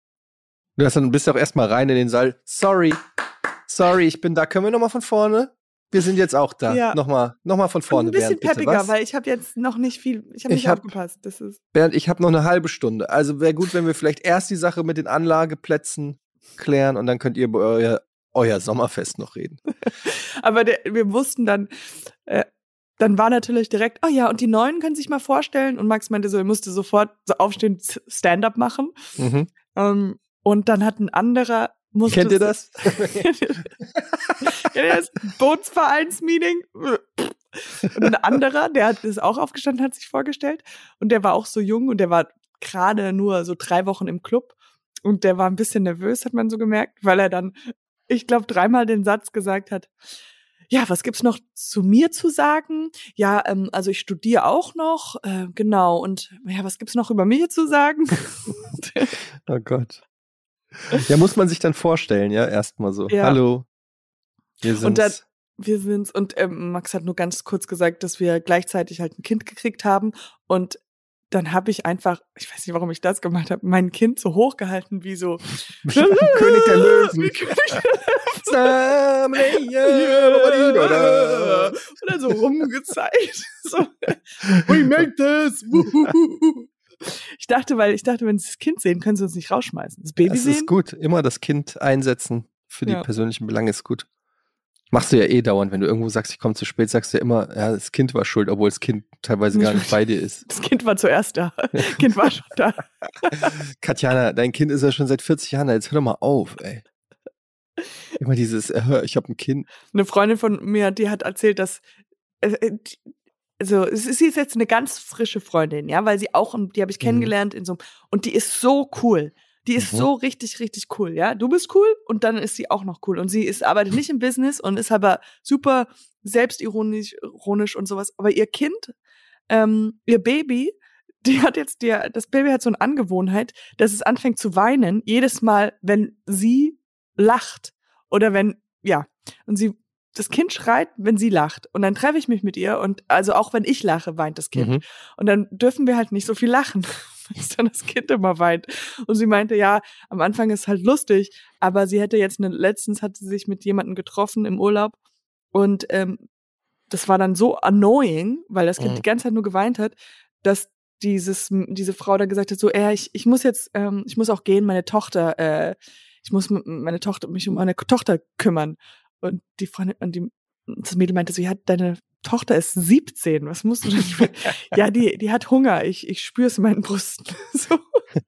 Speaker 2: Du bist auch erstmal rein in den Saal. Sorry, ich bin da. Können wir nochmal von vorne? Wir sind jetzt auch da. Ja. Nochmal von vorne.
Speaker 1: Und ein bisschen peppiger, weil ich habe jetzt noch nicht viel, ich habe nicht aufgepasst.
Speaker 2: Bernd, ich habe noch eine halbe Stunde. Also wäre gut, wenn wir vielleicht erst die Sache mit den Anlageplätzen klären und dann könnt ihr über euer Sommerfest noch reden.
Speaker 1: Aber wir wussten dann, dann war natürlich direkt, oh ja, und die Neuen können sich mal vorstellen. Und Max meinte so, er musste sofort so aufstehen, Stand-up machen.
Speaker 2: Mhm.
Speaker 1: Und dann hat ein anderer,
Speaker 2: kennt ihr das?
Speaker 1: Ja, das Bootsvereinsmeeting. Und ein anderer, der ist auch aufgestanden, hat sich vorgestellt. Und der war auch so jung und der war gerade nur so 3 Wochen im Club. Und der war ein bisschen nervös, hat man so gemerkt, weil er dann, ich glaube, 3-mal den Satz gesagt hat, ja, was gibt's noch zu mir zu sagen? Ja, also ich studiere auch noch, genau. Und ja, was gibt's noch über mich zu sagen?
Speaker 2: Oh Gott. Ja, muss man sich dann vorstellen, ja, erstmal so. Ja. Hallo, wir sind's.
Speaker 1: Und Max hat nur ganz kurz gesagt, dass wir gleichzeitig halt ein Kind gekriegt haben. Und dann habe ich einfach, ich weiß nicht, warum ich das gemacht habe, mein Kind so hochgehalten wie so
Speaker 2: König der Löwen.
Speaker 1: Und dann so rumgezeigt. So, we make this. Ich dachte, wenn sie das Kind sehen, können sie uns nicht rausschmeißen. Das Baby sehen.
Speaker 2: Das ist gut. Immer das Kind einsetzen für die persönlichen Belange ist gut. Machst du ja dauernd, wenn du irgendwo sagst, ich komme zu spät, sagst du ja immer, ja, das Kind war schuld, obwohl das Kind teilweise gar nicht bei dir ist.
Speaker 1: Das Kind war zuerst da. Das Kind war schon da.
Speaker 2: Katjana, dein Kind ist ja schon seit 40 Jahren da, jetzt hör doch mal auf, ey. Immer dieses, ich habe ein Kind.
Speaker 1: Eine Freundin von mir, die hat erzählt, dass also sie ist jetzt eine ganz frische Freundin, ja, weil sie auch, die habe ich kennengelernt in so, und die ist so cool. Die ist so richtig, richtig cool, ja. Du bist cool und dann ist sie auch noch cool. Und sie arbeitet nicht im Business und ist aber super selbstironisch und sowas. Aber ihr Kind, ihr Baby, das Baby hat so eine Angewohnheit, dass es anfängt zu weinen, jedes Mal, wenn sie lacht. Oder wenn, ja. Und das Kind schreit, wenn sie lacht. Und dann treffe ich mich mit ihr und also auch wenn ich lache, weint das Kind. Und dann dürfen wir halt nicht so viel lachen, weil dann das Kind immer weint. Und sie meinte, ja, am Anfang ist halt lustig, aber sie hätte jetzt letztens hat sie sich mit jemandem getroffen im Urlaub und das war dann so annoying, weil das Kind die ganze Zeit nur geweint hat, dass diese Frau da gesagt hat, so, ich muss jetzt, ich muss auch gehen, meine Tochter, mich um meine Tochter kümmern. Und die Freundin, das Mädel meinte so, ja, deine Tochter ist 17, was musst du denn? Ja, die hat Hunger, ich spüre es in meinen Brüsten. So.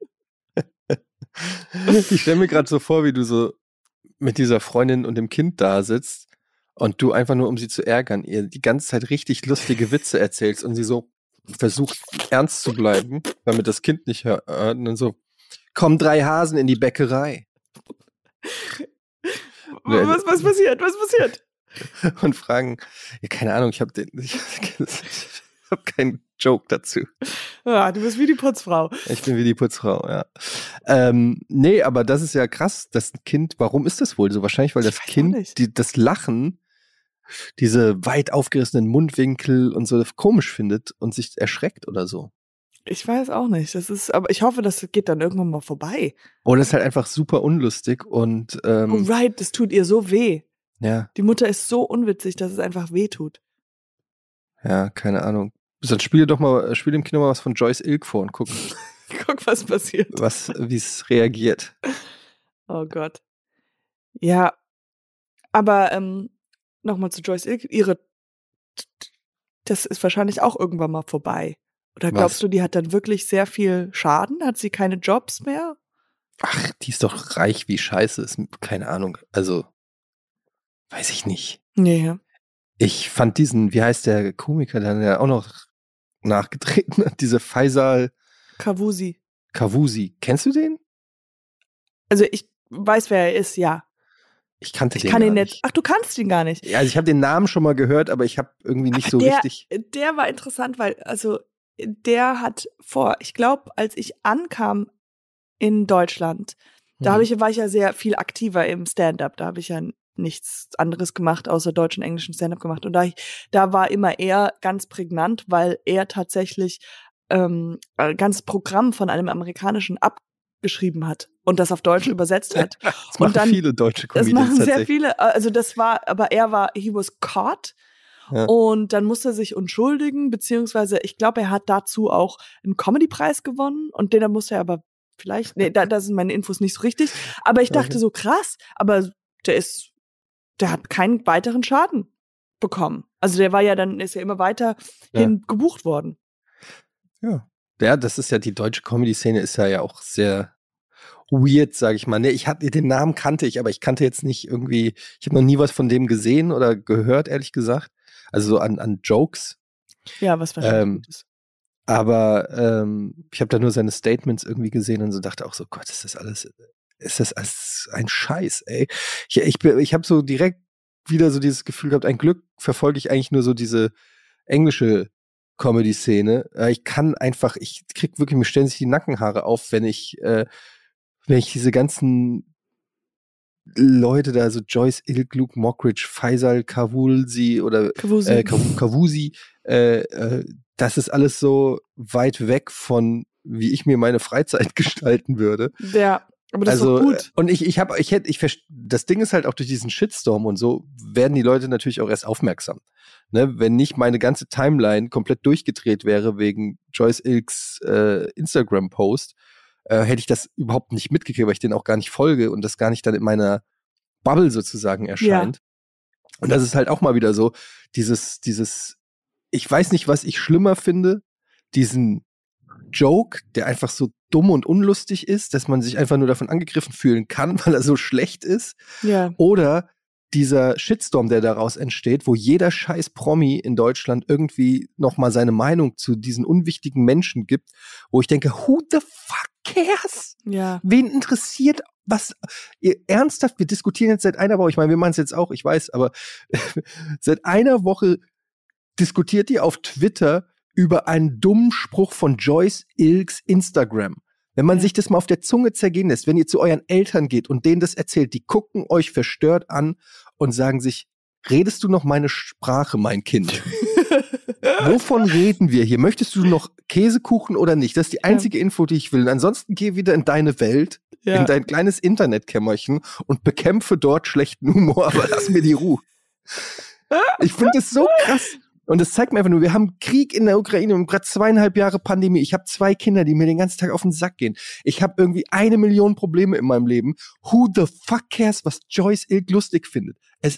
Speaker 2: Ich stelle mir gerade so vor, wie du so mit dieser Freundin und dem Kind da sitzt und du einfach nur, um sie zu ärgern, ihr die ganze Zeit richtig lustige Witze erzählst und sie so versucht, ernst zu bleiben, damit das Kind nicht hört. Und dann so, kommen 3 Hasen in die Bäckerei.
Speaker 1: Was passiert? Was passiert?
Speaker 2: Und fragen, ja, keine Ahnung, ich habe keinen Joke dazu.
Speaker 1: Ja, du bist wie die Putzfrau.
Speaker 2: Ich bin wie die Putzfrau, ja. Nee, aber das ist ja krass, das Kind, warum ist das wohl so? Wahrscheinlich, weil das Kind das Lachen, diese weit aufgerissenen Mundwinkel und so komisch findet und sich erschreckt oder so.
Speaker 1: Ich weiß auch nicht. Aber ich hoffe, das geht dann irgendwann mal vorbei.
Speaker 2: Oder ist halt einfach super unlustig und
Speaker 1: oh right, das tut ihr so weh.
Speaker 2: Ja.
Speaker 1: Die Mutter ist so unwitzig, dass es einfach weh tut.
Speaker 2: Ja, keine Ahnung. Dann spiel im Kino mal was von Joyce Ilk vor und guck.
Speaker 1: Guck, was passiert.
Speaker 2: Wie es reagiert.
Speaker 1: Oh Gott. Ja, aber nochmal zu Joyce Ilk. Das ist wahrscheinlich auch irgendwann mal vorbei. Oder glaubst du, die hat dann wirklich sehr viel Schaden? Hat sie keine Jobs mehr?
Speaker 2: Ach, die ist doch reich wie Scheiße. Keine Ahnung. Also, weiß ich nicht.
Speaker 1: Nee.
Speaker 2: Ich fand wie heißt der Komiker, der ja auch noch nachgetreten hat, diese Faisal
Speaker 1: Kavusi.
Speaker 2: Kennst du den?
Speaker 1: Also ich weiß, wer er ist, ja.
Speaker 2: Ich kann ihn nicht.
Speaker 1: Ach, du kannst ihn gar nicht.
Speaker 2: Ja, also ich habe den Namen schon mal gehört, aber ich habe irgendwie nicht so richtig.
Speaker 1: Der war interessant, weil, also der hat ich glaube, als ich ankam in Deutschland, war ich ja sehr viel aktiver im Stand-up. Da habe ich ja nichts anderes gemacht, außer deutschen, englischen Stand-up gemacht. Und da war immer er ganz prägnant, weil er tatsächlich ein ganzes Programm von einem amerikanischen abgeschrieben hat und das auf Deutsch übersetzt hat.
Speaker 2: Das machen dann viele deutsche Comedians.
Speaker 1: Das machen sehr viele. Also he was caught. Ja. Und dann musste er sich entschuldigen, beziehungsweise ich glaube, er hat dazu auch einen Comedy-Preis gewonnen und den musste er aber vielleicht, da sind meine Infos nicht so richtig, aber ich dachte so krass, aber der hat keinen weiteren Schaden. bekommen. Also der ist ja immer weiterhin gebucht worden.
Speaker 2: Ja. Ja, das ist ja, die deutsche Comedy-Szene ist ja auch sehr weird, sage ich mal. Nee, den Namen kannte ich, aber ich kannte jetzt nicht irgendwie, ich habe noch nie was von dem gesehen oder gehört, ehrlich gesagt. Also so an Jokes.
Speaker 1: Ja, was wahrscheinlich gut ist.
Speaker 2: Aber ich habe da nur seine Statements irgendwie gesehen und so dachte auch so, Gott, ist das alles ein Scheiß, ey. Ich habe so direkt wieder so dieses Gefühl gehabt, ein Glück verfolge ich eigentlich nur so diese englische Comedy-Szene. Ich krieg wirklich, mir stellen sich die Nackenhaare auf, wenn ich diese ganzen Leute da, so Joyce Ilk, Luke Mockridge, Faisal Kawusi oder Kawusi, das ist alles so weit weg von, wie ich mir meine Freizeit gestalten würde.
Speaker 1: Ja, aber das ist doch gut.
Speaker 2: Und das Ding ist halt auch durch diesen Shitstorm und so werden die Leute natürlich auch erst aufmerksam. Ne? Wenn nicht meine ganze Timeline komplett durchgedreht wäre wegen Joyce Ilks Instagram-Post, hätte ich das überhaupt nicht mitgekriegt, weil ich den auch gar nicht folge und das gar nicht dann in meiner Bubble sozusagen erscheint. Ja. Und das ist halt auch mal wieder so, dieses, ich weiß nicht, was ich schlimmer finde, diesen Joke, der einfach so dumm und unlustig ist, dass man sich einfach nur davon angegriffen fühlen kann, weil er so schlecht ist.
Speaker 1: Ja.
Speaker 2: Oder dieser Shitstorm, der daraus entsteht, wo jeder scheiß Promi in Deutschland irgendwie nochmal seine Meinung zu diesen unwichtigen Menschen gibt, wo ich denke, who the fuck cares?
Speaker 1: Ja.
Speaker 2: Wen interessiert was? Ihr ernsthaft, wir diskutieren jetzt seit einer Woche, ich meine, wir machen es jetzt auch, ich weiß, aber seit einer Woche diskutiert ihr auf Twitter über einen dummen Spruch von Joyce Ilks Instagram. Wenn man sich das mal auf der Zunge zergehen lässt, wenn ihr zu euren Eltern geht und denen das erzählt, die gucken euch verstört an und sagen sich, redest du noch meine Sprache, mein Kind? Wovon reden wir hier? Möchtest du noch Käsekuchen oder nicht? Das ist die einzige Info, die ich will. Und ansonsten geh wieder in deine Welt, in dein kleines Internetkämmerchen und bekämpfe dort schlechten Humor, aber lass mir die Ruhe. Ich finde das so krass. Und das zeigt mir einfach nur, wir haben Krieg in der Ukraine und gerade 2,5 Jahre Pandemie. Ich habe 2 Kinder, die mir den ganzen Tag auf den Sack gehen. Ich habe irgendwie 1 Million Probleme in meinem Leben. Who the fuck cares, was Joyce Ilk lustig findet? Es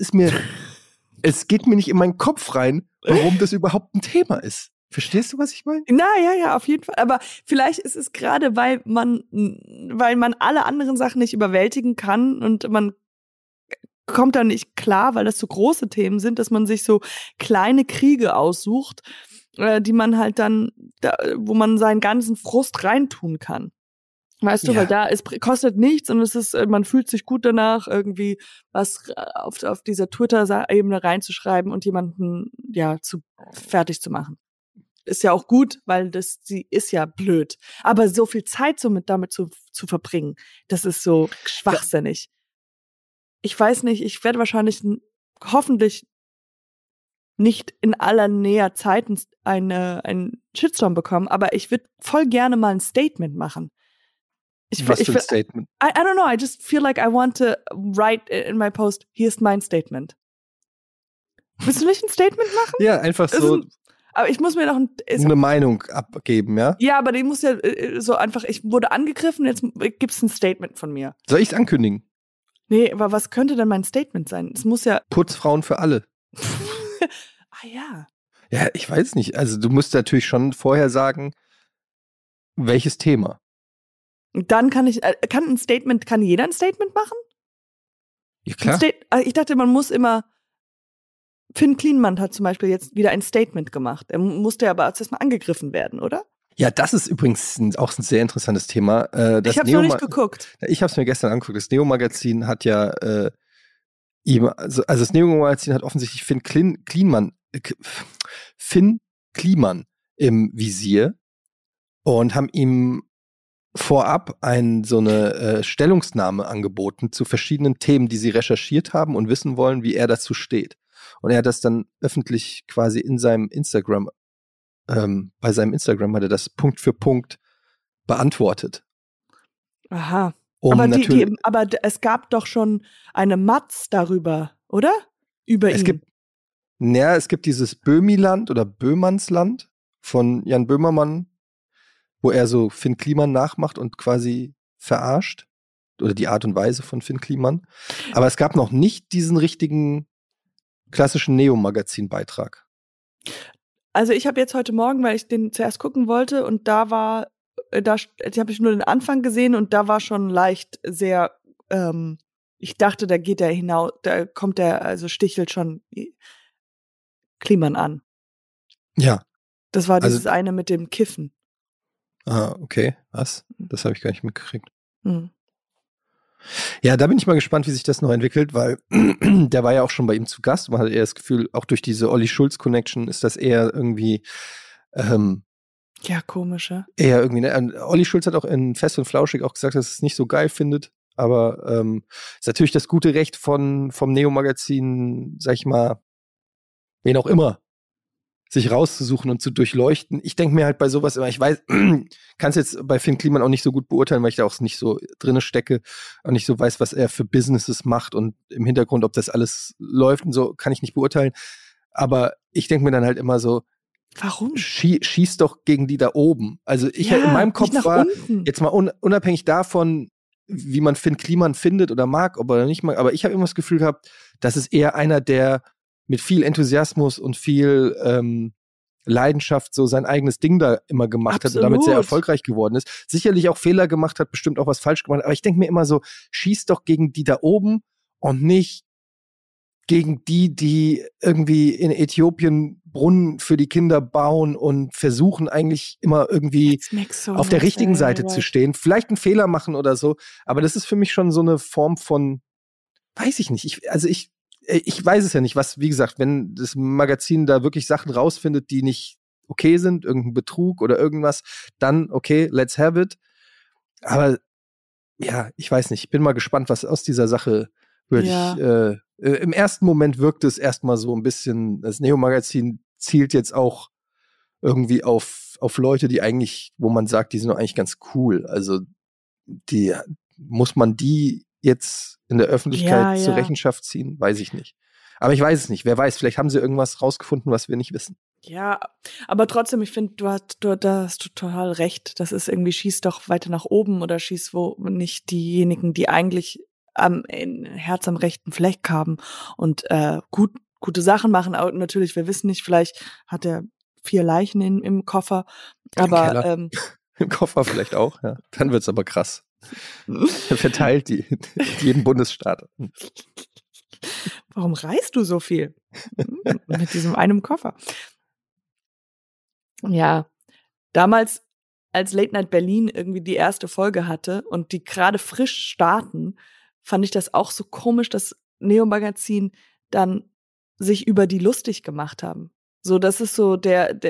Speaker 2: geht mir nicht in meinen Kopf rein, warum das überhaupt ein Thema ist. Verstehst du, was ich meine?
Speaker 1: Ja, auf jeden Fall. Aber vielleicht ist es gerade, weil man alle anderen Sachen nicht überwältigen kann und man kommt da nicht klar, weil das so große Themen sind, dass man sich so kleine Kriege aussucht, die man halt dann, wo man seinen ganzen Frust reintun kann. Weißt du, weil es kostet nichts und man fühlt sich gut danach, irgendwie was auf dieser Twitter-Ebene reinzuschreiben und jemanden, fertig zu machen. Ist ja auch gut, weil sie ist ja blöd. Aber so viel Zeit damit zu verbringen, das ist so schwachsinnig. Ich weiß nicht, ich werde wahrscheinlich hoffentlich nicht in aller näher Zeit einen Shitstorm bekommen, aber ich würde voll gerne mal ein Statement machen.
Speaker 2: Was für ein Statement?
Speaker 1: I don't know, I just feel like I want to write in my post, here's my statement. Willst du nicht ein Statement machen?
Speaker 2: Ja, einfach so.
Speaker 1: Aber ich muss mir noch
Speaker 2: eine Meinung abgeben, ja?
Speaker 1: Ja, aber die muss ja so einfach, ich wurde angegriffen, jetzt gibt's ein Statement von mir.
Speaker 2: Soll ich es ankündigen?
Speaker 1: Nee, aber was könnte denn mein Statement sein? Es muss ja
Speaker 2: Putzfrauen für alle.
Speaker 1: Ja.
Speaker 2: Ja, ich weiß nicht. Also du musst natürlich schon vorher sagen, welches Thema.
Speaker 1: Und dann kann jeder ein Statement machen?
Speaker 2: Ja, klar.
Speaker 1: Ich dachte, man muss immer, Finn Kliman hat zum Beispiel jetzt wieder ein Statement gemacht. Er musste aber erst mal angegriffen werden, oder?
Speaker 2: Ja, das ist übrigens auch ein sehr interessantes Thema.
Speaker 1: Ich habe es noch nicht geguckt.
Speaker 2: Ich habe es mir gestern angeguckt. Das Neo-Magazin hat ja das Neo-Magazin hat offensichtlich Finn Kliman im Visier und haben ihm vorab so eine Stellungnahme angeboten zu verschiedenen Themen, die sie recherchiert haben und wissen wollen, wie er dazu steht. Und er hat das dann öffentlich quasi in seinem Instagram bei seinem Instagram hat er das Punkt für Punkt beantwortet.
Speaker 1: Aha. Aber es gab doch schon eine Matz darüber, oder? Über ihn.
Speaker 2: Es gibt dieses Böhmiland oder Böhmannsland von Jan Böhmermann, wo er so Finn Kliman nachmacht und quasi verarscht. Oder die Art und Weise von Finn Kliman. Aber es gab noch nicht diesen richtigen klassischen Neo-Magazin-Beitrag?
Speaker 1: Also ich habe jetzt heute Morgen, weil ich den zuerst gucken wollte und da habe ich nur den Anfang gesehen und da war schon leicht sehr, ich dachte, da geht er hinaus, da kommt er, also stichelt schon Kliman an.
Speaker 2: Ja.
Speaker 1: Das war dieses eine mit dem Kiffen.
Speaker 2: Ah, okay. Was? Das habe ich gar nicht mitgekriegt. Mhm. Ja, da bin ich mal gespannt, wie sich das noch entwickelt, weil der war ja auch schon bei ihm zu Gast. Man hat eher das Gefühl, auch durch diese Olli Schulz-Connection ist das eher irgendwie
Speaker 1: ja, komisch, ja.
Speaker 2: Eher irgendwie, ne? Olli Schulz hat auch in Fest und Flauschig auch gesagt, dass er es nicht so geil findet, aber ist natürlich das gute Recht vom Neo-Magazin, sag ich mal, wen auch immer, sich rauszusuchen und zu durchleuchten. Ich denke mir halt bei sowas immer, ich weiß, kann es jetzt bei Finn Kliman auch nicht so gut beurteilen, weil ich da auch nicht so drinne stecke und nicht so weiß, was er für Businesses macht und im Hintergrund, ob das alles läuft und so, kann ich nicht beurteilen. Aber ich denke mir dann halt immer so,
Speaker 1: warum?
Speaker 2: Schieß doch gegen die da oben. Also ich in meinem Kopf war, jetzt mal unabhängig davon, wie man Finn Kliman findet oder mag, ob er nicht mag, aber ich habe immer das Gefühl gehabt, das ist eher einer, der mit viel Enthusiasmus und viel Leidenschaft so sein eigenes Ding da immer gemacht hat und damit sehr erfolgreich geworden ist. Sicherlich auch Fehler gemacht hat, bestimmt auch was falsch gemacht, aber ich denke mir immer so, schieß doch gegen die da oben und nicht gegen die irgendwie in Äthiopien Brunnen für die Kinder bauen und versuchen eigentlich immer irgendwie auf der richtigen Seite zu stehen. Vielleicht einen Fehler machen oder so, aber das ist für mich schon so eine Form von, weiß ich nicht, ich weiß es ja nicht, was, wie gesagt, wenn das Magazin da wirklich Sachen rausfindet, die nicht okay sind, irgendein Betrug oder irgendwas, dann okay, let's have it. Aber ja, ich weiß nicht, ich bin mal gespannt, was aus dieser Sache wird. Ja. Im ersten Moment wirkt es erstmal so ein bisschen, das Neo-Magazin zielt jetzt auch irgendwie auf Leute, die eigentlich, wo man sagt, die sind doch eigentlich ganz cool. Also muss man die jetzt in der Öffentlichkeit zur Rechenschaft ziehen? Weiß ich nicht. Aber ich weiß es nicht. Wer weiß, vielleicht haben sie irgendwas rausgefunden, was wir nicht wissen.
Speaker 1: Ja, aber trotzdem, ich finde, da hast du total recht. Das ist irgendwie, schieß doch weiter nach oben oder schieß wo nicht diejenigen, die eigentlich ein Herz am rechten Fleck haben und gute Sachen machen. Aber natürlich, wir wissen nicht, vielleicht hat er 4 Leichen im Koffer. Aber
Speaker 2: im Koffer vielleicht auch, ja. Dann wird's aber krass. Er verteilt jeden Bundesstaat.
Speaker 1: Warum reist du so viel? Mit diesem einem Koffer. Ja, damals, als Late Night Berlin irgendwie die erste Folge hatte und die gerade frisch starten, fand ich das auch so komisch, dass Neo-Magazin dann sich über die lustig gemacht haben. So, das ist so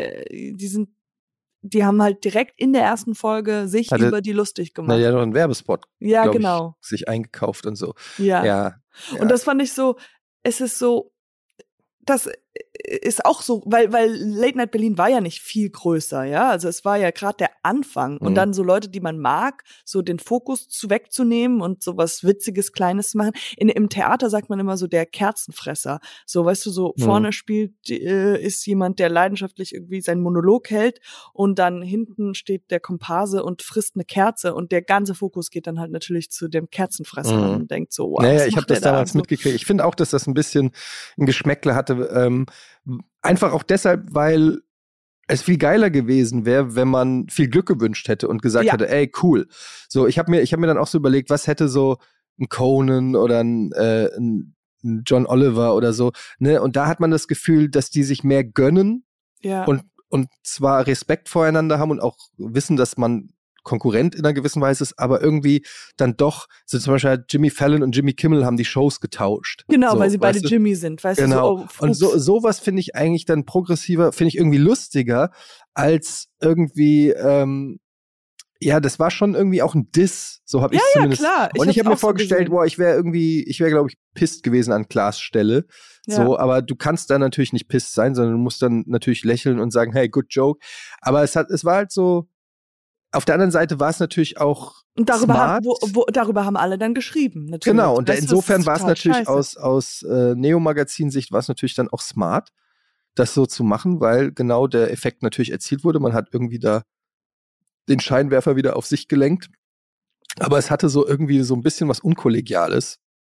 Speaker 1: die haben halt direkt in der ersten Folge sich über die lustig gemacht.
Speaker 2: Na ja, noch einen Werbespot,
Speaker 1: genau.
Speaker 2: Sich eingekauft und so.
Speaker 1: Ja. Und das fand ich so, es ist so, das ist auch so, weil Late Night Berlin war ja nicht viel größer, ja, also es war ja gerade der Anfang und dann so Leute, die man mag, so den Fokus wegzunehmen und so was Witziges, Kleines zu machen. Im Theater sagt man immer so der Kerzenfresser, so, weißt du, so vorne ist jemand, der leidenschaftlich irgendwie seinen Monolog hält und dann hinten steht der Komparse und frisst eine Kerze und der ganze Fokus geht dann halt natürlich zu dem Kerzenfresser und denkt so, wow.
Speaker 2: Naja, ich habe das damals mitgekriegt. Ich finde auch, dass das ein bisschen ein Geschmäckle hatte, einfach auch deshalb, weil es viel geiler gewesen wäre, wenn man viel Glück gewünscht hätte und gesagt hätte, ey, cool. So, ich hab mir dann auch so überlegt, was hätte so ein Conan oder ein John Oliver oder so, ne? Und da hat man das Gefühl, dass die sich mehr gönnen und zwar Respekt voreinander haben und auch wissen, dass man Konkurrent in einer gewissen Weise ist, aber irgendwie dann doch, so zum Beispiel Jimmy Fallon und Jimmy Kimmel haben die Shows getauscht.
Speaker 1: Genau,
Speaker 2: so,
Speaker 1: weil sie beide Jimmy sind, weißt du?
Speaker 2: So, und sowas finde ich eigentlich dann progressiver, finde ich irgendwie lustiger, als irgendwie, das war schon irgendwie auch ein Diss, so habe ich zumindest.
Speaker 1: Ja, klar.
Speaker 2: Und ich habe mir vorgestellt, ich wäre glaube ich, pisst gewesen an Klaas Stelle. So, aber du kannst da natürlich nicht pisst sein, sondern du musst dann natürlich lächeln und sagen, hey, good joke. Aber es war halt so, auf der anderen Seite war es natürlich auch smart.
Speaker 1: Darüber haben alle dann geschrieben, natürlich.
Speaker 2: Genau, und insofern war es natürlich aus Neo-Magazin-Sicht war es natürlich dann auch smart, das so zu machen, weil genau der Effekt natürlich erzielt wurde. Man hat irgendwie da den Scheinwerfer wieder auf sich gelenkt. Aber es hatte so irgendwie so ein bisschen was Unkollegiales.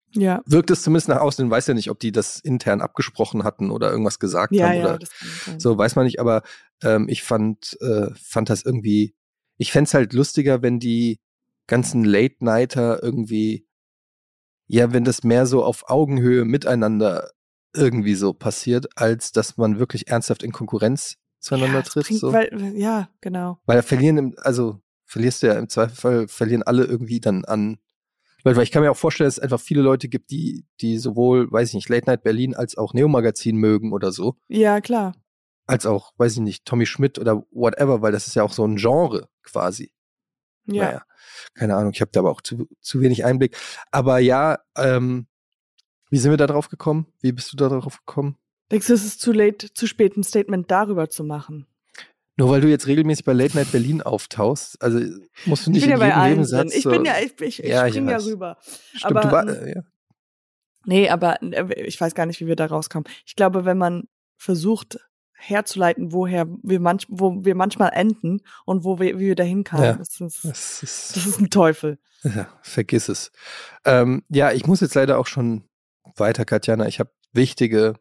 Speaker 1: Ja.
Speaker 2: Wirkt es zumindest nach außen, weiß ja nicht, ob die das intern abgesprochen hatten oder irgendwas gesagt haben. Oder
Speaker 1: das kann sein.
Speaker 2: So, weiß man nicht, aber ich fand das irgendwie, ich fände es halt lustiger, wenn die ganzen Late-Nighter irgendwie, ja, wenn das mehr so auf Augenhöhe miteinander irgendwie so passiert, als dass man wirklich ernsthaft in Konkurrenz zueinander tritt. So.
Speaker 1: Ja, genau.
Speaker 2: Weil verlierst du ja im Zweifelsfall, verlieren alle irgendwie dann an. Weil ich kann mir auch vorstellen, dass es einfach viele Leute gibt, die sowohl, weiß ich nicht, Late Night Berlin als auch Neo-Magazin mögen oder so.
Speaker 1: Ja, klar.
Speaker 2: Als auch, weiß ich nicht, Tommy Schmidt oder whatever, weil das ist ja auch so ein Genre quasi.
Speaker 1: Ja.
Speaker 2: Naja, keine Ahnung, ich habe da aber auch zu wenig Einblick. Aber ja, wie sind wir da drauf gekommen? Wie bist du da drauf gekommen?
Speaker 1: Denkst du, es ist zu spät, ein Statement darüber zu machen?
Speaker 2: Nur weil du jetzt regelmäßig bei Late Night Berlin auftauchst, also musst du nicht in jedem Nebensatz.
Speaker 1: Ich spring ja rüber.
Speaker 2: Stimmt,
Speaker 1: aber,
Speaker 2: ja.
Speaker 1: Nee, aber ich weiß gar nicht, wie wir da rauskommen. Ich glaube, wenn man versucht herzuleiten, wo wir manchmal enden und wie wir dahin kamen, das ist ein Teufel.
Speaker 2: Ja, vergiss es. Ja, ich muss jetzt leider auch schon weiter, Katjana. Ich habe wichtigere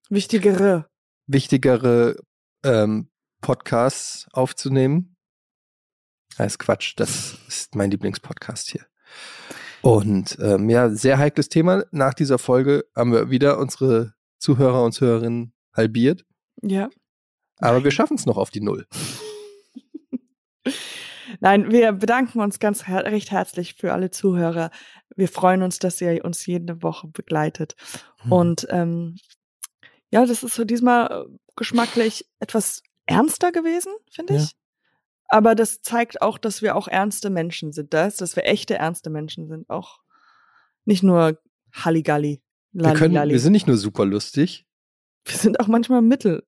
Speaker 2: Podcasts aufzunehmen. Das ist Quatsch, das ist mein Lieblingspodcast hier. Und sehr heikles Thema. Nach dieser Folge haben wir wieder unsere Zuhörer und Zuhörerinnen halbiert.
Speaker 1: Ja.
Speaker 2: Aber wir schaffen es noch auf die 0.
Speaker 1: Nein, wir bedanken uns recht herzlich für alle Zuhörer. Wir freuen uns, dass ihr uns jede Woche begleitet. Und das ist so diesmal geschmacklich etwas ernster gewesen, finde ich. Aber das zeigt auch, dass wir auch ernste Menschen sind. Dass wir echte ernste Menschen sind. Auch nicht nur Halligalli.
Speaker 2: Wir sind nicht nur super lustig.
Speaker 1: Wir sind auch manchmal mittel.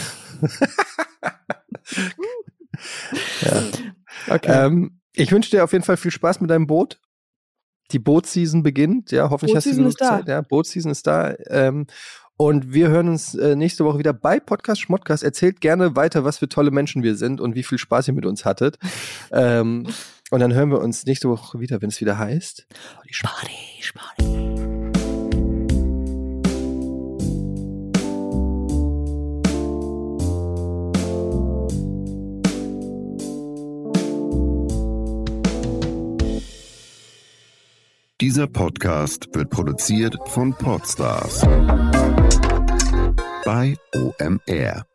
Speaker 2: Ja. Okay. Ich wünsche dir auf jeden Fall viel Spaß mit deinem Boot. Die Bootseason beginnt. Ja, hoffentlich hast du genug Zeit. Ja, Bootseason ist da. Und wir hören uns nächste Woche wieder bei Podcast Schmodcast. Erzählt gerne weiter, was für tolle Menschen wir sind und wie viel Spaß ihr mit uns hattet. Und dann hören wir uns nächste Woche wieder, wenn es wieder heißt Spari.
Speaker 3: Dieser Podcast wird produziert von Podstars bei OMR.